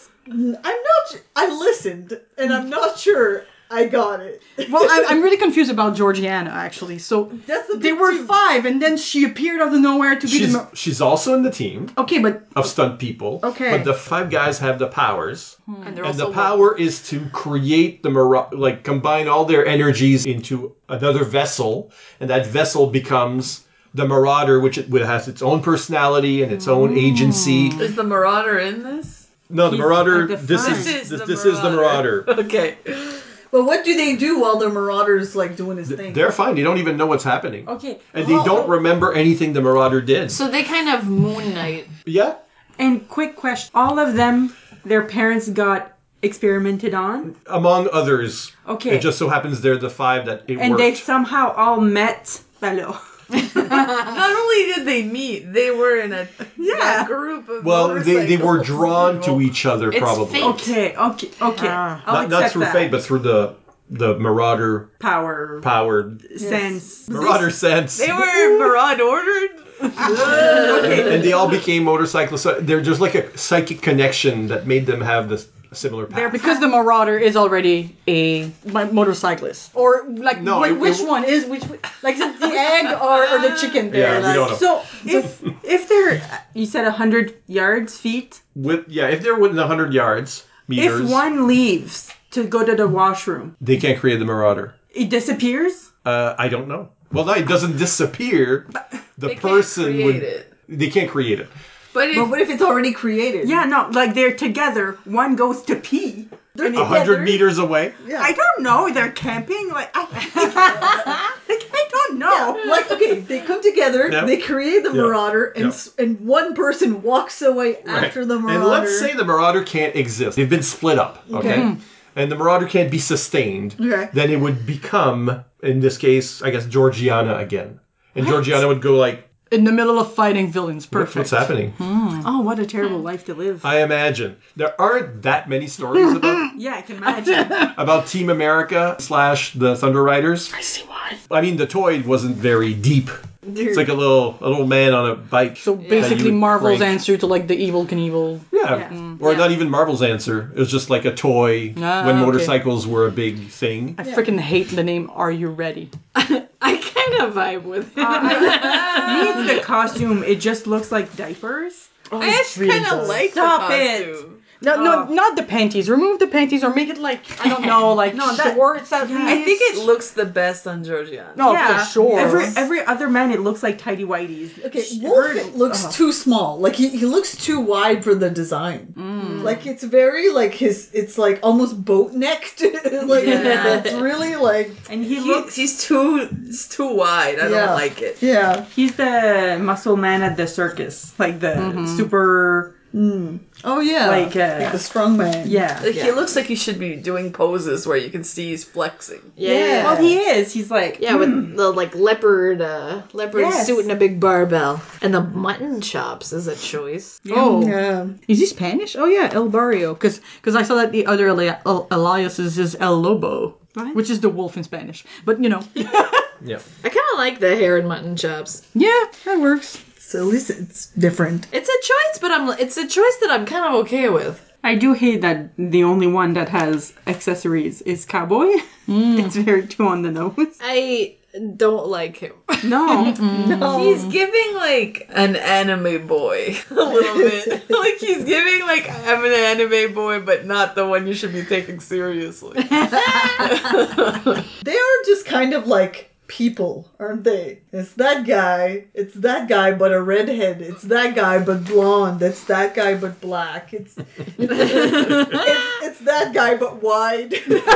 I listened, and I'm not sure I got it. Well, I'm really confused about Georgiana, actually. So That's the they big were two. 5, and then she appeared out of nowhere to be the... She's also in the team Okay, but... of stunt people. Okay. But the 5 guys have the powers. And they're And also the power is to create combine all their energies into another vessel, and that vessel becomes the Marauder, which it has its own personality and its own agency. Is the Marauder in this? No, the Marauder. at the This front. is the Marauder. Okay. But what do they do while the Marauder's like doing his thing? They're fine. They don't even know what's happening. Okay. And they don't remember anything the Marauder did. So they kind of Moon Knight. Yeah. And quick question. All of them, their parents got experimented on? Among others. Okay. It just so happens they're the 5 that it And worked. they somehow all met Bello. Not only did they meet, they were in a group of they were motorcycles. drawn to each other, probably. Okay. I'll Not accept through that. fate, but through the Marauder powered sense. Marauder sense. They were Maraudered. And they all became motorcyclists. So they're just like a psychic connection that made them have this similar path. Because the Marauder is already a motorcyclist. Or, like, No, which one is which? Like, is it the egg or the chicken? Yeah, we don't know. So if they're, you said 100 yards, feet? If they're within 100 yards, meters, If one leaves to go to the washroom, they can't create the Marauder. it disappears? I don't know. Well, no, it doesn't disappear. The person would. They can't create it. But what if it's already created? Yeah, no, like they're together. One goes to pee. They're 100 meters away. Yeah. I don't know. They're camping. Like I don't know. Yeah, like, okay, they come together, Yep. they create the Yep. Marauder, and Yep. and one person walks away after the Marauder. And let's say the Marauder can't exist. They've been split up, okay? And the Marauder can't be sustained. Okay. Then it would become, in this case, I guess, Georgiana again. And Georgiana would go like, In the middle of fighting villains. Perfect. what's happening? Oh, what a terrible life to live. I imagine. There aren't that many stories Yeah, I can imagine. about Team America / the Thunder Riders. I see why. I mean, the toy wasn't very deep. It's like a little man on a bike. So basically, would Marvel's crank. answer to like the Evil Knievel. Yeah. Or not even Marvel's answer. It was just like a toy when okay. motorcycles were a big thing. I freaking hate the name Are You Ready? I kind of vibe with it. Me, it's the costume. It just looks like diapers. I actually kind of like Stop the it. costume. No, not the panties. Remove the panties or make it like, I don't know, like shorts at least. I think it looks the best on Georgiana. No, Yeah, for sure. Every other man, it looks like tidy whities. Okay, Wolf looks too small. Like he looks too wide for the design. Like it's very like it's like almost boat necked. Like it's really like And he's He's too wide. I don't like it. yeah. he's the muscle man at the circus, like the super. Oh yeah. Like, the strong man. Yeah. Like, he looks like he should be doing poses where you can see he's flexing. Yeah. Well, he is. He's like. Yeah, with the like leopard Yes. suit and a big barbell. And the mutton chops is a choice. Oh. Yeah. Is he Spanish? Oh yeah, El Barrio. Because I saw that the other aliases is El Lobo. What? Which is the wolf in Spanish. But, you know. Yeah. I kind of like the hair and mutton chops. Yeah, that works. So at least it's different. It's a choice, but it's a choice that I'm kind of okay with. I do hate that the only one that has accessories is Cowboy. It's very too on the nose. I don't like him. No. He's giving like an anime boy a little bit. Like he's giving like I'm an anime boy, but not the one you should be taking seriously. They are just kind of like people, aren't they? It's that guy, but a redhead. It's that guy, but blonde. It's that guy, but black. It's that guy, but wide.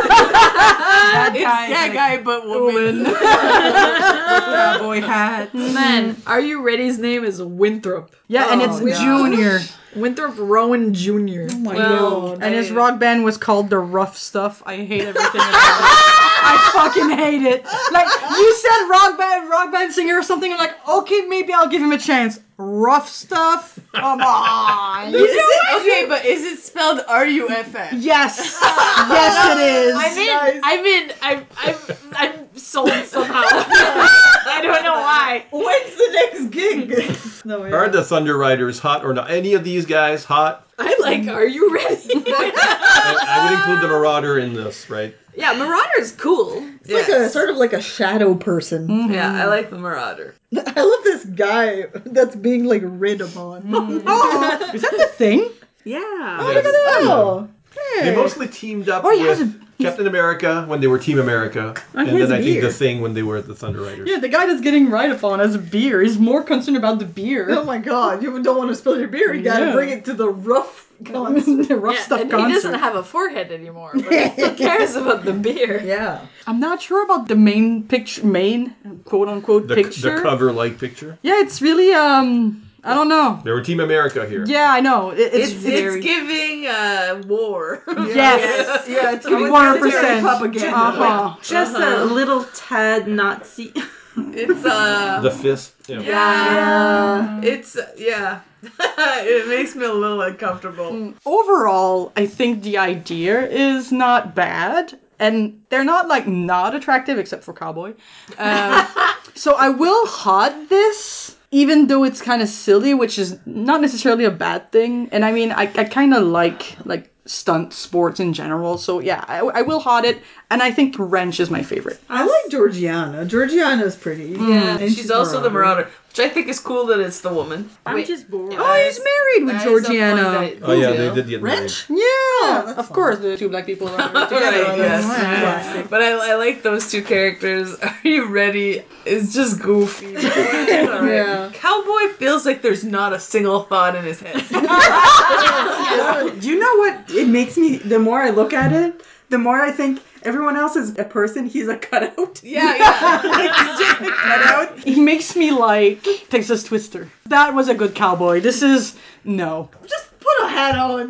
That guy, but woman. With cowboy hat. Man, Are You Ready's name is Winthrop. Yeah, and it's gosh. Junior. Winthrop Rowan Jr. Oh my Well, god. And his rock band was called The Rough Stuff. I hate everything about it. I fucking hate it. Like, you said rock band singer or something, I'm like, okay, maybe I'll give him a chance. Rough Stuff? Come on. Okay, but is it spelled R-U-F-F? Yes. Yes, it is. I'm sold somehow. I don't know why. When's the next gig? No, yeah. Are the Thunder Riders hot or not? Any of these guys hot? I like Are You Ready? I would include the Marauder in this, right? Yeah, Marauder's cool. It's like a sort of like a shadow person. Yeah, I like the Marauder. I love this guy that's being like rid upon. Is that the thing? Yeah. Oh, They mostly teamed up he has with Captain America when they were Team America, and his then I think beard. the Thing when they were the Thunder Riders. Yeah, the guy that's getting right upon has a beer. He's more concerned about the beer. oh my god! You don't want to spill your beer. You gotta Yeah. bring it to the rough concert. The Rough Stuff and concert. he doesn't have a forehead anymore, but he still cares about the beer. Yeah. I'm not sure about the main quote unquote The picture. cover-like picture. Yeah, it's really I don't know. They were Team America here. Yeah, I know. It's very giving war. yes. Yeah, it's 100%. propaganda. Uh-huh. Just a little tad Nazi. It's The fist. Yeah. yeah. It's it makes me a little uncomfortable. Overall, I think the idea is not bad. And they're not, like, not attractive, except for Cowboy. So I will hot this, even though it's kind of silly, which is not necessarily a bad thing. And I mean, I kind of like stunt sports in general. So yeah, I will hot it. And I think Wrench is my favorite. I like Georgiana. Georgiana's pretty. Yeah, And she's also the Marauder, which I think is cool that it's the woman. I'm just bored. Oh, he's married with Georgiana. Oh yeah, they did get married. Wrench? Yeah, of course, the two black people are married together. Right, yes. Classic. But I like those two characters. Are You Ready? It's just goofy. Yeah. Cowboy feels like there's not a single thought in his head. Do you know what it makes me? The more I look at it, the more I think everyone else is a person. He's a cutout. Yeah. He's just a cutout. He makes me like Texas Twister. That was a good cowboy. This is no. Just put a hat on.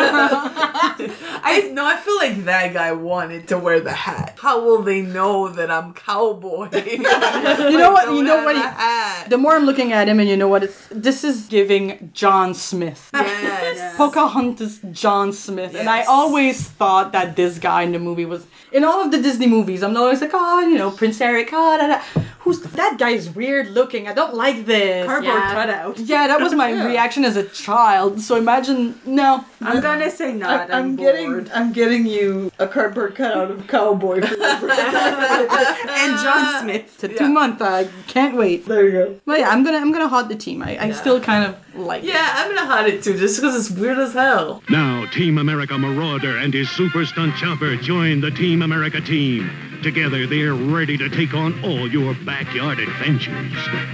I feel like that guy wanted to wear the hat. How will they know that I'm cowboy? You know what? You know what? The hat. The more I'm looking at him, and you know what? This is giving John Smith. Yes. Pocahontas John Smith. And I Yes. always thought that this guy in the movie was in all of the Disney movies. I'm always like, oh, Prince Eric. Oh, who's that guy? Is weird looking. I don't like this. Cardboard cutout. Yeah, that was my reaction as a child. So imagine no. I'm gonna say not. I'm bored. I'm getting you a cardboard cutout of cowboy for your birthday. And John Smith. It's a 2-month. I can't wait. There you go. But yeah, I'm gonna hot the team. I still kind of like it. Yeah, I'm gonna hot it too, just because it's weird as hell. Now, Team America Marauder and his super stunt chopper join the Team America team. Together, they're ready to take on all your backyard adventures.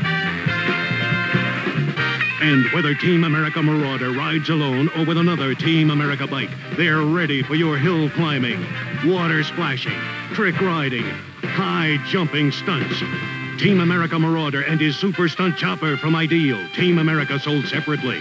And whether Team America Marauder rides alone or with another Team America bike, they're ready for your hill climbing, water splashing, trick riding, high jumping stunts. Team America Marauder and his super stunt chopper from Ideal. Team America sold separately.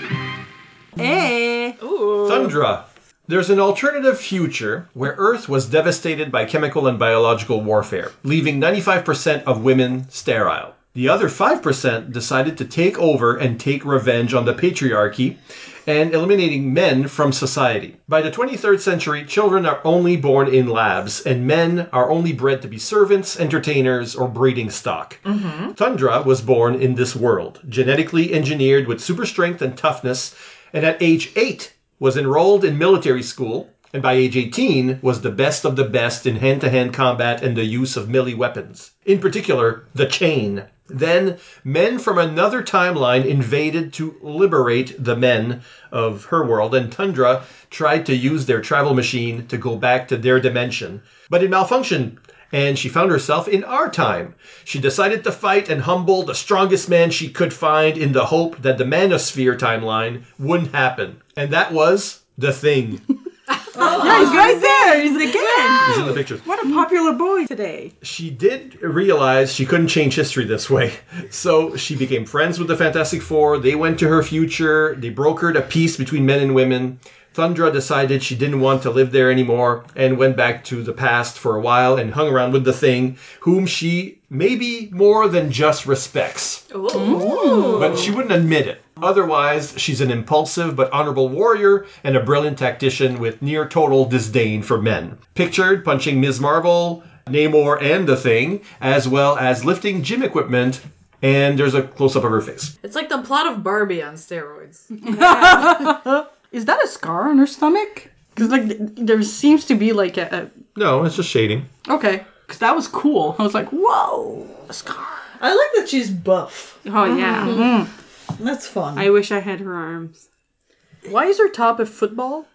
Thundra. There's an alternative future where Earth was devastated by chemical and biological warfare, leaving 95% of women sterile. The other 5% decided to take over and take revenge on the patriarchy and eliminating men from society. By the 23rd century, children are only born in labs, and men are only bred to be servants, entertainers, or breeding stock. Thundra was born in this world, genetically engineered with super strength and toughness, and at age 8 was enrolled in military school, and by age 18 was the best of the best in hand-to-hand combat and the use of melee weapons. In particular, the chain. Then, men from another timeline invaded to liberate the men of her world, and Tundra tried to use their travel machine to go back to their dimension. But it malfunctioned, and she found herself in our time. She decided to fight and humble the strongest man she could find in the hope that the Manosphere timeline wouldn't happen. And that was The Thing. Yeah, he's right there. He's again. He's in the pictures. What a popular boy today. She did realize she couldn't change history this way. So she became friends with the Fantastic Four. They went to her future. They brokered a peace between men and women. Thundra decided she didn't want to live there anymore and went back to the past for a while and hung around with the Thing, whom she maybe more than just respects. Ooh. But she wouldn't admit it. Otherwise, she's an impulsive but honorable warrior and a brilliant tactician with near total disdain for men. Pictured punching Ms. Marvel, Namor, and the Thing, as well as lifting gym equipment, and there's a close-up of her face. It's like the plot of Barbie on steroids. Is that a scar on her stomach? Because like there seems to be like a No, it's just shading. okay. Because that was cool. I was like, whoa, a scar. I like that she's buff. Oh, yeah. That's fun. I wish I had her arms. Why is her top a football?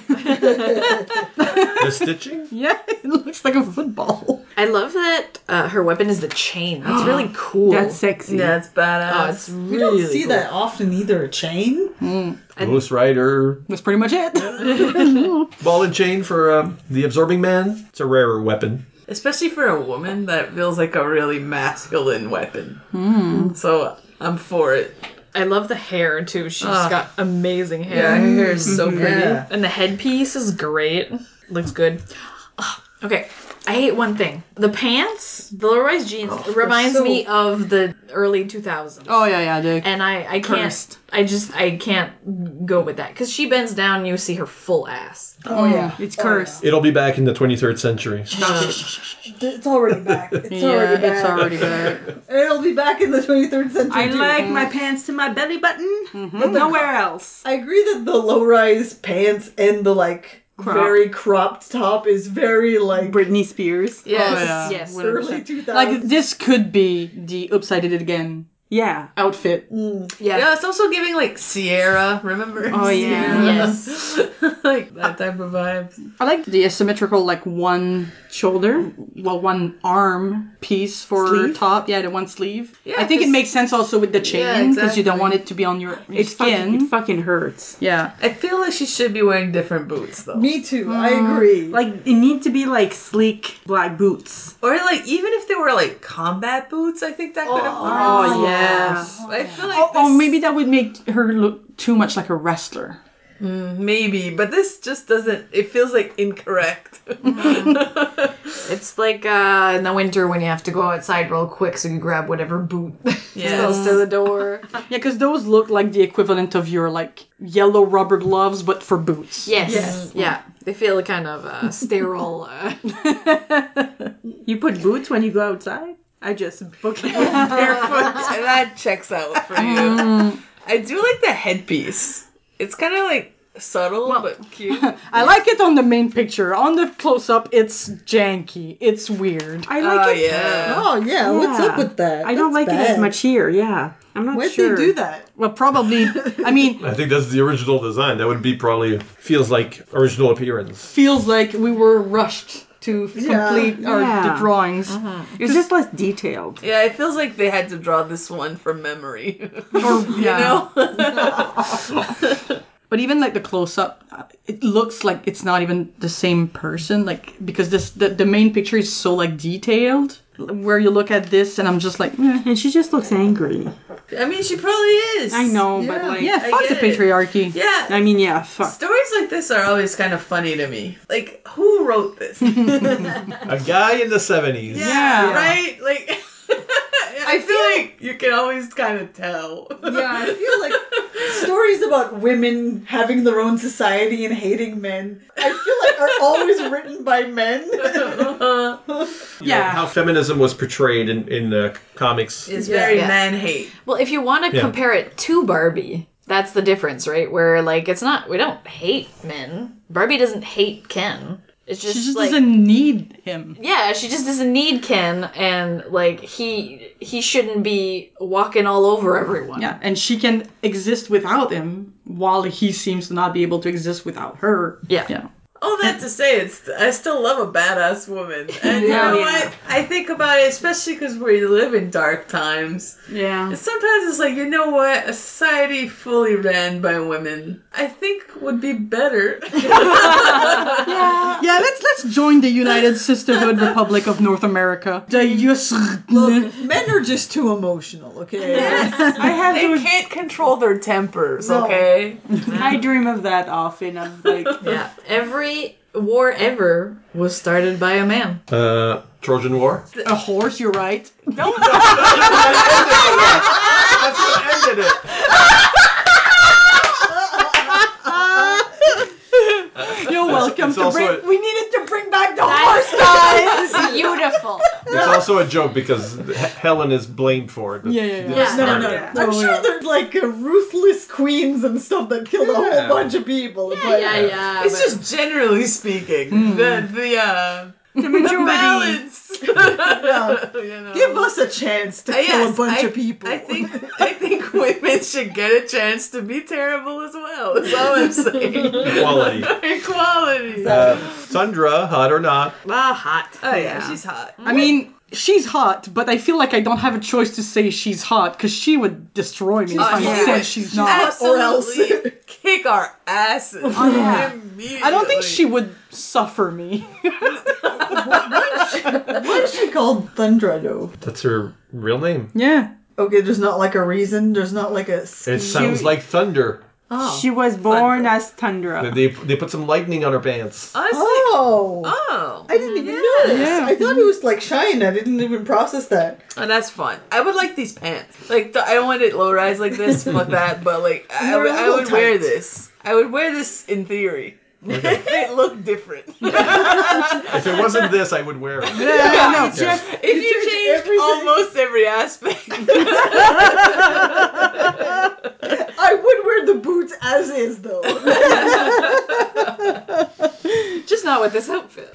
The stitching? Yeah, it looks like a football. I love that her weapon is the chain. That's really cool. That's sexy. Yeah, it's badass. Oh, it's really We don't see cool. that often either. A chain. Ghost Rider. That's pretty much it. Ball and chain for the Absorbing Man. It's a rarer weapon. Especially for a woman, that feels like a really masculine weapon. So I'm for it. I love the hair too. She's got amazing hair. Yeah, her hair is so pretty. Yeah. And the headpiece is great. Looks good. Okay, I hate one thing. The pants, the low-rise jeans, reminds me of the early 2000s. Oh yeah, the And I can't. Cursed. I can't go with that because she bends down and you see her full ass. Oh yeah. It's cursed. It'll be back in the 23rd century. It's already back. It's already back. it's already back. It'll be back in the 23rd century. I too. like my pants to my belly button, but nowhere else. I agree that the low-rise pants and the very cropped top is very like Britney Spears. Yes, yeah. yes. early 2000s. Like this could be the Upside It Again Yeah. outfit. Yeah, it's also giving like Sierra, remember? Oh, yeah. Yes. Like that type of vibes. I like the asymmetrical like one one arm piece for Sleeve? top. Yeah, the one sleeve. Yeah, I think it 'cause- makes sense also with the chain because you don't exactly. want it to be on your It skin. fucking hurts. Yeah. I feel like she should be wearing different boots though. Me too. I agree. Like, it need to be like sleek black boots. Or like even if they were like combat boots, I think that could have worked. Oh yes. I feel like Oh, this, maybe that would make her look too much like a wrestler. maybe, but this just doesn't. It feels like incorrect. It's like in the winter when you have to go outside real quick so you grab whatever boot close to the door. Yeah, because those look like the equivalent of your like yellow rubber gloves, but for boots. Yes. Yeah. They feel kind of sterile. You put boots when you go outside? I just book it. Barefoot, and that checks out for you. I do like the headpiece. It's kind of like subtle but cute. I like it on the main picture. On the close-up, it's janky. It's weird. I like it. Yeah. Oh yeah, what's up with that? I don't That's like it as bad. much here, yeah. I'm not Why'd sure. they do that? Well, probably. I mean, I think that's the original design. That would be probably feels like original appearance. feels like we were rushed to complete the drawings. It's just less detailed. Yeah, it feels like they had to draw this one from memory. Or, yeah. You know? But even like the close-up, it looks like it's not even the same person. Like because the main picture is so like detailed. Where you look at this, and I'm just like, And she just looks angry. I mean, she probably is. I know, but like... yeah, fuck the get it. patriarchy. Yeah. I mean, yeah, fuck. Stories like this are always kind of funny to me. Like, who wrote this? A guy in the 70s. Yeah. Right? Like, I feel like you can always kind of tell. Yeah, I feel like stories about women having their own society and hating men, I feel like are always written by men. You know, how feminism was portrayed in comics. It's very Yeah. man hate. Well, if you want to compare it to Barbie, That's the difference, right? Where, like, it's not, we don't hate men. Barbie doesn't hate Ken. It's just, She just like, doesn't need him. yeah, she just doesn't need Ken, and, like, he shouldn't be walking all over everyone. Yeah, and she can exist without him while he seems to not be able to exist without her. Yeah. All that to say, I still love a badass woman. And you know what? I think about it, especially because we live in dark times. Yeah. And sometimes it's like, you know what? A society fully ran by women, I think would be better. Yeah, let's join the United Sisterhood Republic of North America. Look, men are just too emotional, okay? They can't control their tempers, okay? I dream of that often, of like... Yeah. Every war ever was started by a man. Trojan War? A horse, you're right. No. That's what ended it. You're welcome It's to also bring... a- We needed to bring back the horse, guys! Beautiful. It's also a joke because Helen is blamed for it. but Yeah, she yeah, didn't yeah. start No. it. I'm sure there's like ruthless queens and stuff that killed a whole bunch of people. But Yeah. It's just generally speaking, the majority balance. Give us a chance to kill a bunch of people. I think women should get a chance to be terrible as well. That's all I'm saying. Equality. Sandra, hot or not? Hot. Oh yeah, she's hot. I mean, she's hot, but I feel like I don't have a choice to say she's hot, because she would destroy me if I said she's not. Absolutely kick our asses. Immediately. I don't think she would suffer me. Why is she called Thundra, though? That's her real name. Yeah. Okay, there's not like a reason. There's not like a. It sounds like thunder. Oh. She was born as Tundra. They put some lightning on her pants. Honestly, I didn't even notice. Yeah. I thought it was like shine. I didn't even process that. Oh, that's fun. I would like these pants. Like, I don't want it low rise like this, fuck that, but like, I would wear this. I would wear this in theory. It looked different. If it wasn't this, I would wear it. If you changed almost every aspect. I would wear the boots as is, though. Just not with this outfit.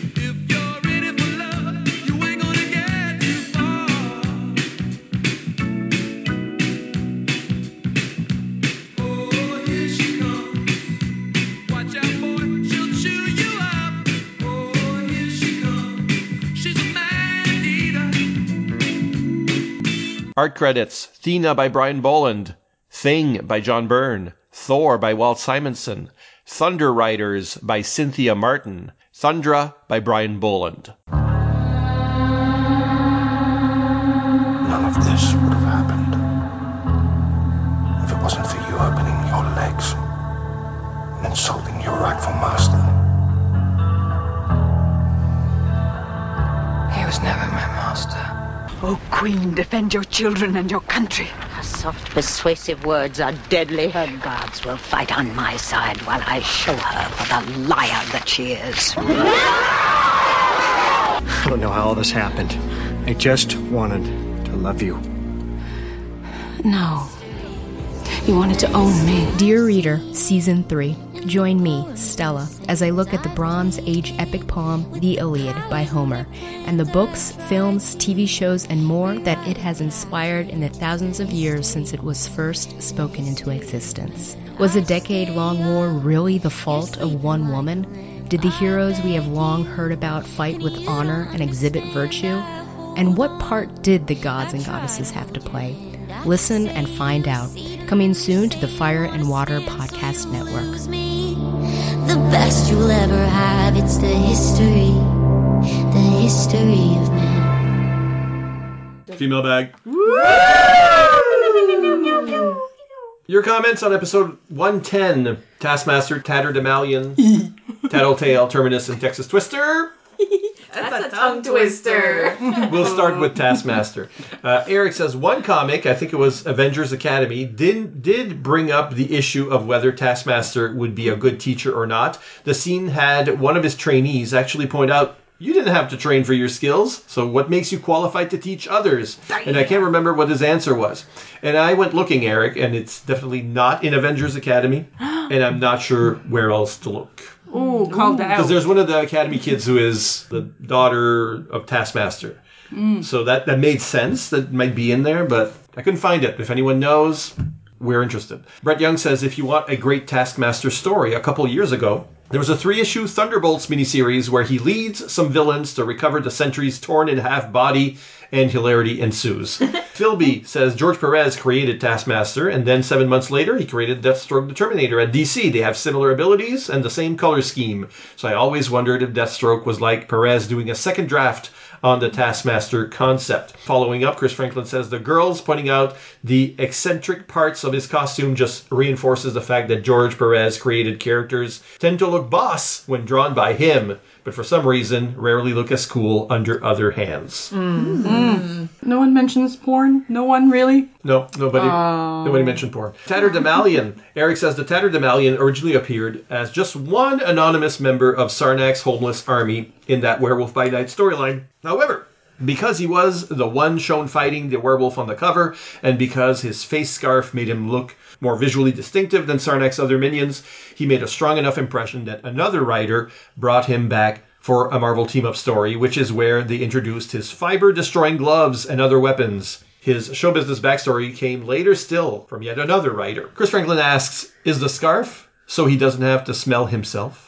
Art credits: Thena by Brian Boland, Thing by John Byrne, Thor by Walt Simonson, Thunder Riders by Cynthia Martin, Thundra by Brian Boland. None of this would have happened if it wasn't for you opening your legs and insulting your rightful master. He was never my master. Oh, Queen, defend your children and your country. Her soft, persuasive words are deadly. Her gods will fight on my side while I show her for the liar that she is. I don't know how all this happened. I just wanted to love you. No. You wanted to own me. Dear Reader, Season 3. Join me, Stella, as I look at the Bronze Age epic poem, The Iliad by Homer, and the books, films, TV shows, and more that it has inspired in the thousands of years since it was first spoken into existence. Was a decade-long war really the fault of one woman? Did the heroes we have long heard about fight with honor and exhibit virtue? And what part did the gods and goddesses have to play? Listen and find out. Coming soon to the Fire and Water Podcast Network. The best you'll ever have, it's the history of men. Female bag. Your comments on episode 110, Taskmaster, Tatterdemalion, Tattletale, Terminus, and Texas Twister. That's a tongue twister. We'll start with Taskmaster. Eric says one comic, I think it was Avengers Academy, did bring up the issue of whether Taskmaster would be a good teacher or not. The scene had one of his trainees actually point out, You didn't have to train for your skills, so what makes you qualified to teach others? And I can't remember what his answer was. And I went looking, Eric, and it's definitely not in Avengers Academy, and I'm not sure where else to look. Ooh, called out. Because there's one of the Academy kids who is the daughter of Taskmaster. So that made sense. That might be in there, but I couldn't find it. If anyone knows, we're interested. Brett Young says, if you want a great Taskmaster story, a couple years ago, there was a 3-issue Thunderbolts miniseries where he leads some villains to recover the Sentry's torn-in-half body, and hilarity ensues. Philby says George Perez created Taskmaster, and then 7 months later, he created Deathstroke the Terminator at DC. They have similar abilities and the same color scheme. So I always wondered if Deathstroke was like Perez doing a second draft on the Taskmaster concept. Following up, Chris Franklin says the girls pointing out the eccentric parts of his costume just reinforces the fact that George Perez created characters tend to look boss when drawn by him, but for some reason rarely look as cool under other hands. No one mentions porn? No one really? No, nobody mentioned porn. Tatterdemalion. Eric says the Tatterdemalion originally appeared as just one anonymous member of Sarnax's homeless army in that Werewolf by Night storyline. However, because he was the one shown fighting the werewolf on the cover, and because his face scarf made him look more visually distinctive than Sarnax's other minions, he made a strong enough impression that another writer brought him back for a Marvel team-up story, which is where they introduced his fiber-destroying gloves and other weapons. His show business backstory came later still from yet another writer. Chris Franklin asks, is the scarf so he doesn't have to smell himself?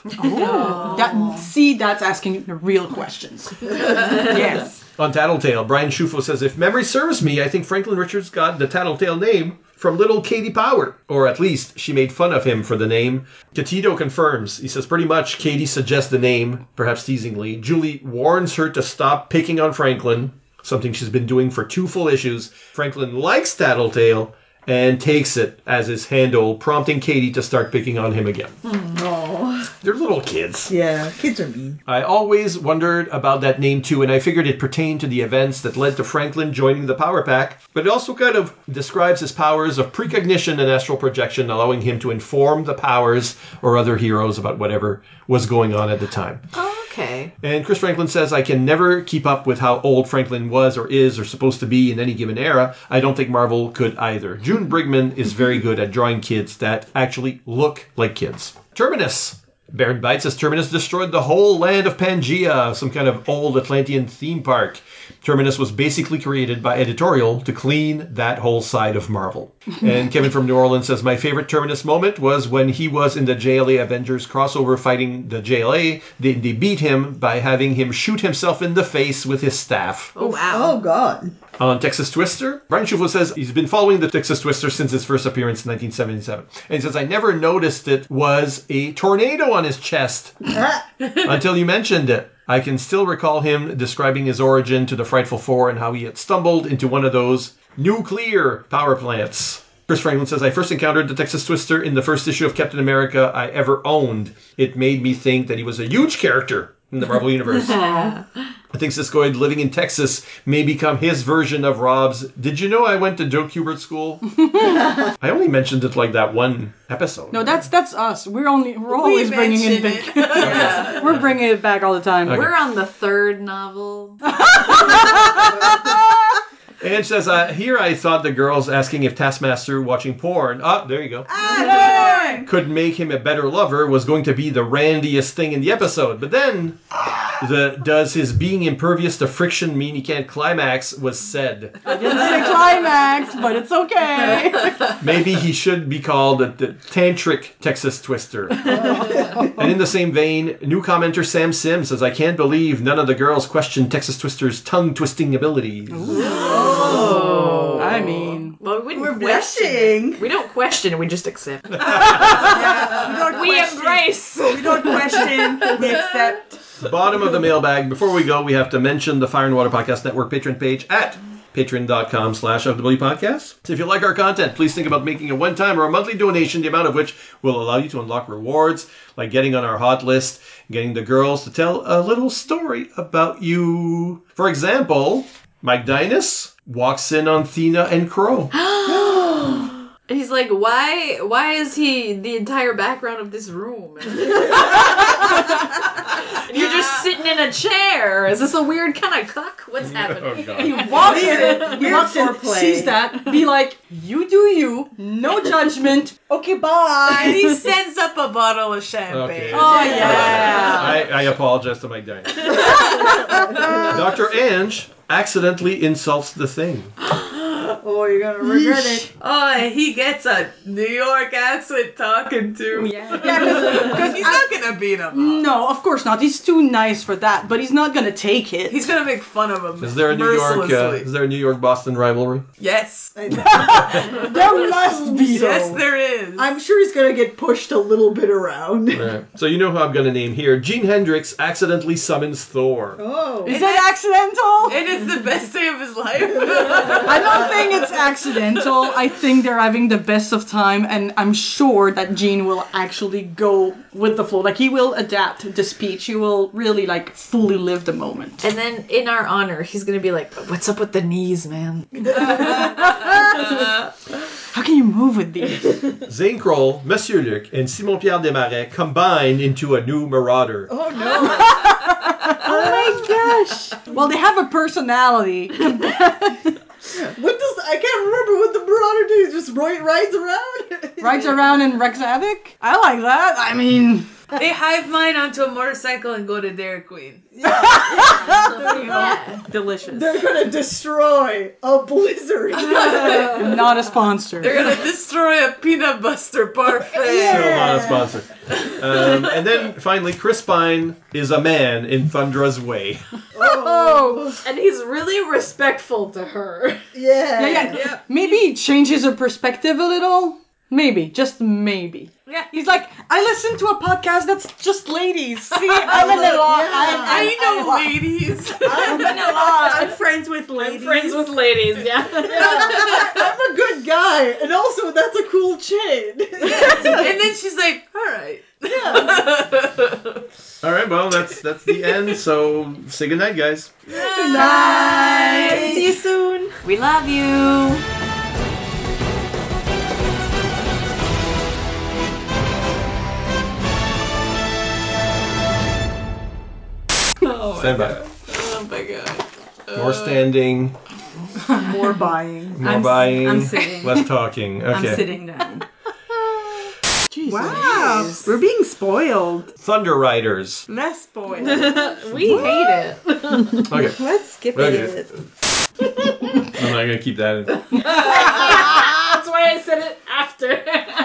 That's asking the real questions. Yes. On Tattletale, Brian Schufo says, if memory serves me, I think Franklin Richards got the Tattletale name from little Katie Power. Or at least she made fun of him for the name. Catito confirms. He says, pretty much Katie suggests the name, perhaps teasingly. Julie warns her to stop picking on Franklin, something she's been doing for 2 full issues. Franklin likes Tattletale and takes it as his handle, prompting Katie to start picking on him again. They're little kids. Yeah, kids are mean. I always wondered about that name too, and I figured it pertained to the events that led to Franklin joining the Power Pack, but it also kind of describes his powers of precognition and astral projection, allowing him to inform the Powers or other heroes about whatever was going on at the time. Okay. And Chris Franklin says, I can never keep up with how old Franklin was or is or supposed to be in any given era. I don't think Marvel could either. June Brigman is very good at drawing kids that actually look like kids. Terminus. Baron Byte says Terminus destroyed the whole land of Pangea, some kind of old Atlantean theme park. Terminus was basically created by editorial to clean that whole side of Marvel. And Kevin from New Orleans says, my favorite Terminus moment was when he was in the JLA Avengers crossover fighting the JLA. They beat him by having him shoot himself in the face with his staff. Oh, wow. Oh, God. On Texas Twister, Brian Schufel says he's been following the Texas Twister since his first appearance in 1977. And he says, I never noticed it was a tornado on his chest until you mentioned it. I can still recall him describing his origin to the Frightful Four and how he had stumbled into one of those nuclear power plants. Chris Franklin says, I first encountered the Texas Twister in the first issue of Captain America I ever owned. It made me think that he was a huge character in the Marvel Universe. I think Siskoid living in Texas may become his version of Rob's. Did you know I went to Joe Kubert school? I only mentioned it like that one episode. No, that's us. We're always bringing it back. Yeah. We're bringing it back all the time. Okay. We're on the 3rd novel. And she says, here I thought the girls asking if Taskmaster watching porn, there you go, could make him a better lover was going to be the randiest thing in the episode. But then, does his being impervious to friction mean he can't climax was said. I didn't say climax, but it's okay. Maybe he should be called the Tantric Texas Twister. And in the same vein, new commenter Sam Sims says, I can't believe none of the girls questioned Texas Twister's tongue-twisting abilities. Oh. I mean, well, we we're blushing. We don't question it, we just accept. We embrace. We don't question, we accept. Bottom of the mailbag. Before we go, we have to mention the Fire and Water Podcast Network Patreon page at patreon.com/FW Podcast. So if you like our content, please think about making a one-time or a monthly donation, the amount of which will allow you to unlock rewards, like getting on our hot list, getting the girls to tell a little story about you. For example, Mike Dynas walks in on Thena and Crow. He's like, why is he the entire background of this room? And you're just sitting in a chair? Is this a weird kind of cuck? What's happening? He walks in. He walks in. foreplay. Sees that. Be like, you do you. No judgment. Okay, bye. And he sends up a bottle of champagne. Okay. Oh yeah. I apologize to Mike Diane. Dr. Ange accidentally insults the Thing. Oh, you're gonna regret it. Oh, and he gets a New York accent talking to. Yeah, because he's not gonna beat him up. No, of course not. He's too nice for that, but he's not gonna take it. He's gonna make fun of him. Is there a New York Boston rivalry? Yes. There must be. Yes, there is. I'm sure he's gonna get pushed a little bit around. Right. So you know who I'm gonna name here. Gene Hendricks accidentally summons Thor. Oh. Is it accidental? And it's the best day of his life. I don't think it's accidental. I think they're having the best of time, and I'm sure that Gene will actually go with the flow. Like, he will adapt the speech. He will really, like, fully live the moment. And then, in our honor, he's gonna be like, "What's up with the knees, man?" How can you move with these? Zane Kroll, Monsieur Luc, and Simon-Pierre Desmarais combine into a new Marauder. Oh no. Oh my gosh. Well, they have a personality. What does I can't remember what the Marauder do. He just rides around. Rides around in Rex Havoc? I like that. I mean, They hive mind onto a motorcycle and go to Dairy Queen. delicious. They're gonna destroy a blizzard. Not a sponsor. They're gonna destroy a peanut buster parfait. Still not a sponsor. And then finally, Chris Pine is a man in Thundra's way. Oh, and he's really respectful to her. Yeah. Maybe he changes her perspective a little. Maybe. Just maybe. Yeah. He's like, I listen to a podcast that's just ladies. See, I'm in a lot. I know ladies. I'm friends with ladies. Friends with ladies, yeah. I'm a good guy, and also that's a cool chain. And then she's like, all right. All right, well, that's the end. So say goodnight, guys. Good night. See you soon. We love you. Stand by. Oh my god. More standing, More buying. more buying, I'm sitting. less talking. Okay. I'm sitting down. Jesus. Wow, we're being spoiled. Thunder Riders. Less spoiled. We hate it. Okay. Let's skip Okay. it. I'm not gonna keep that in. That's why I said it after.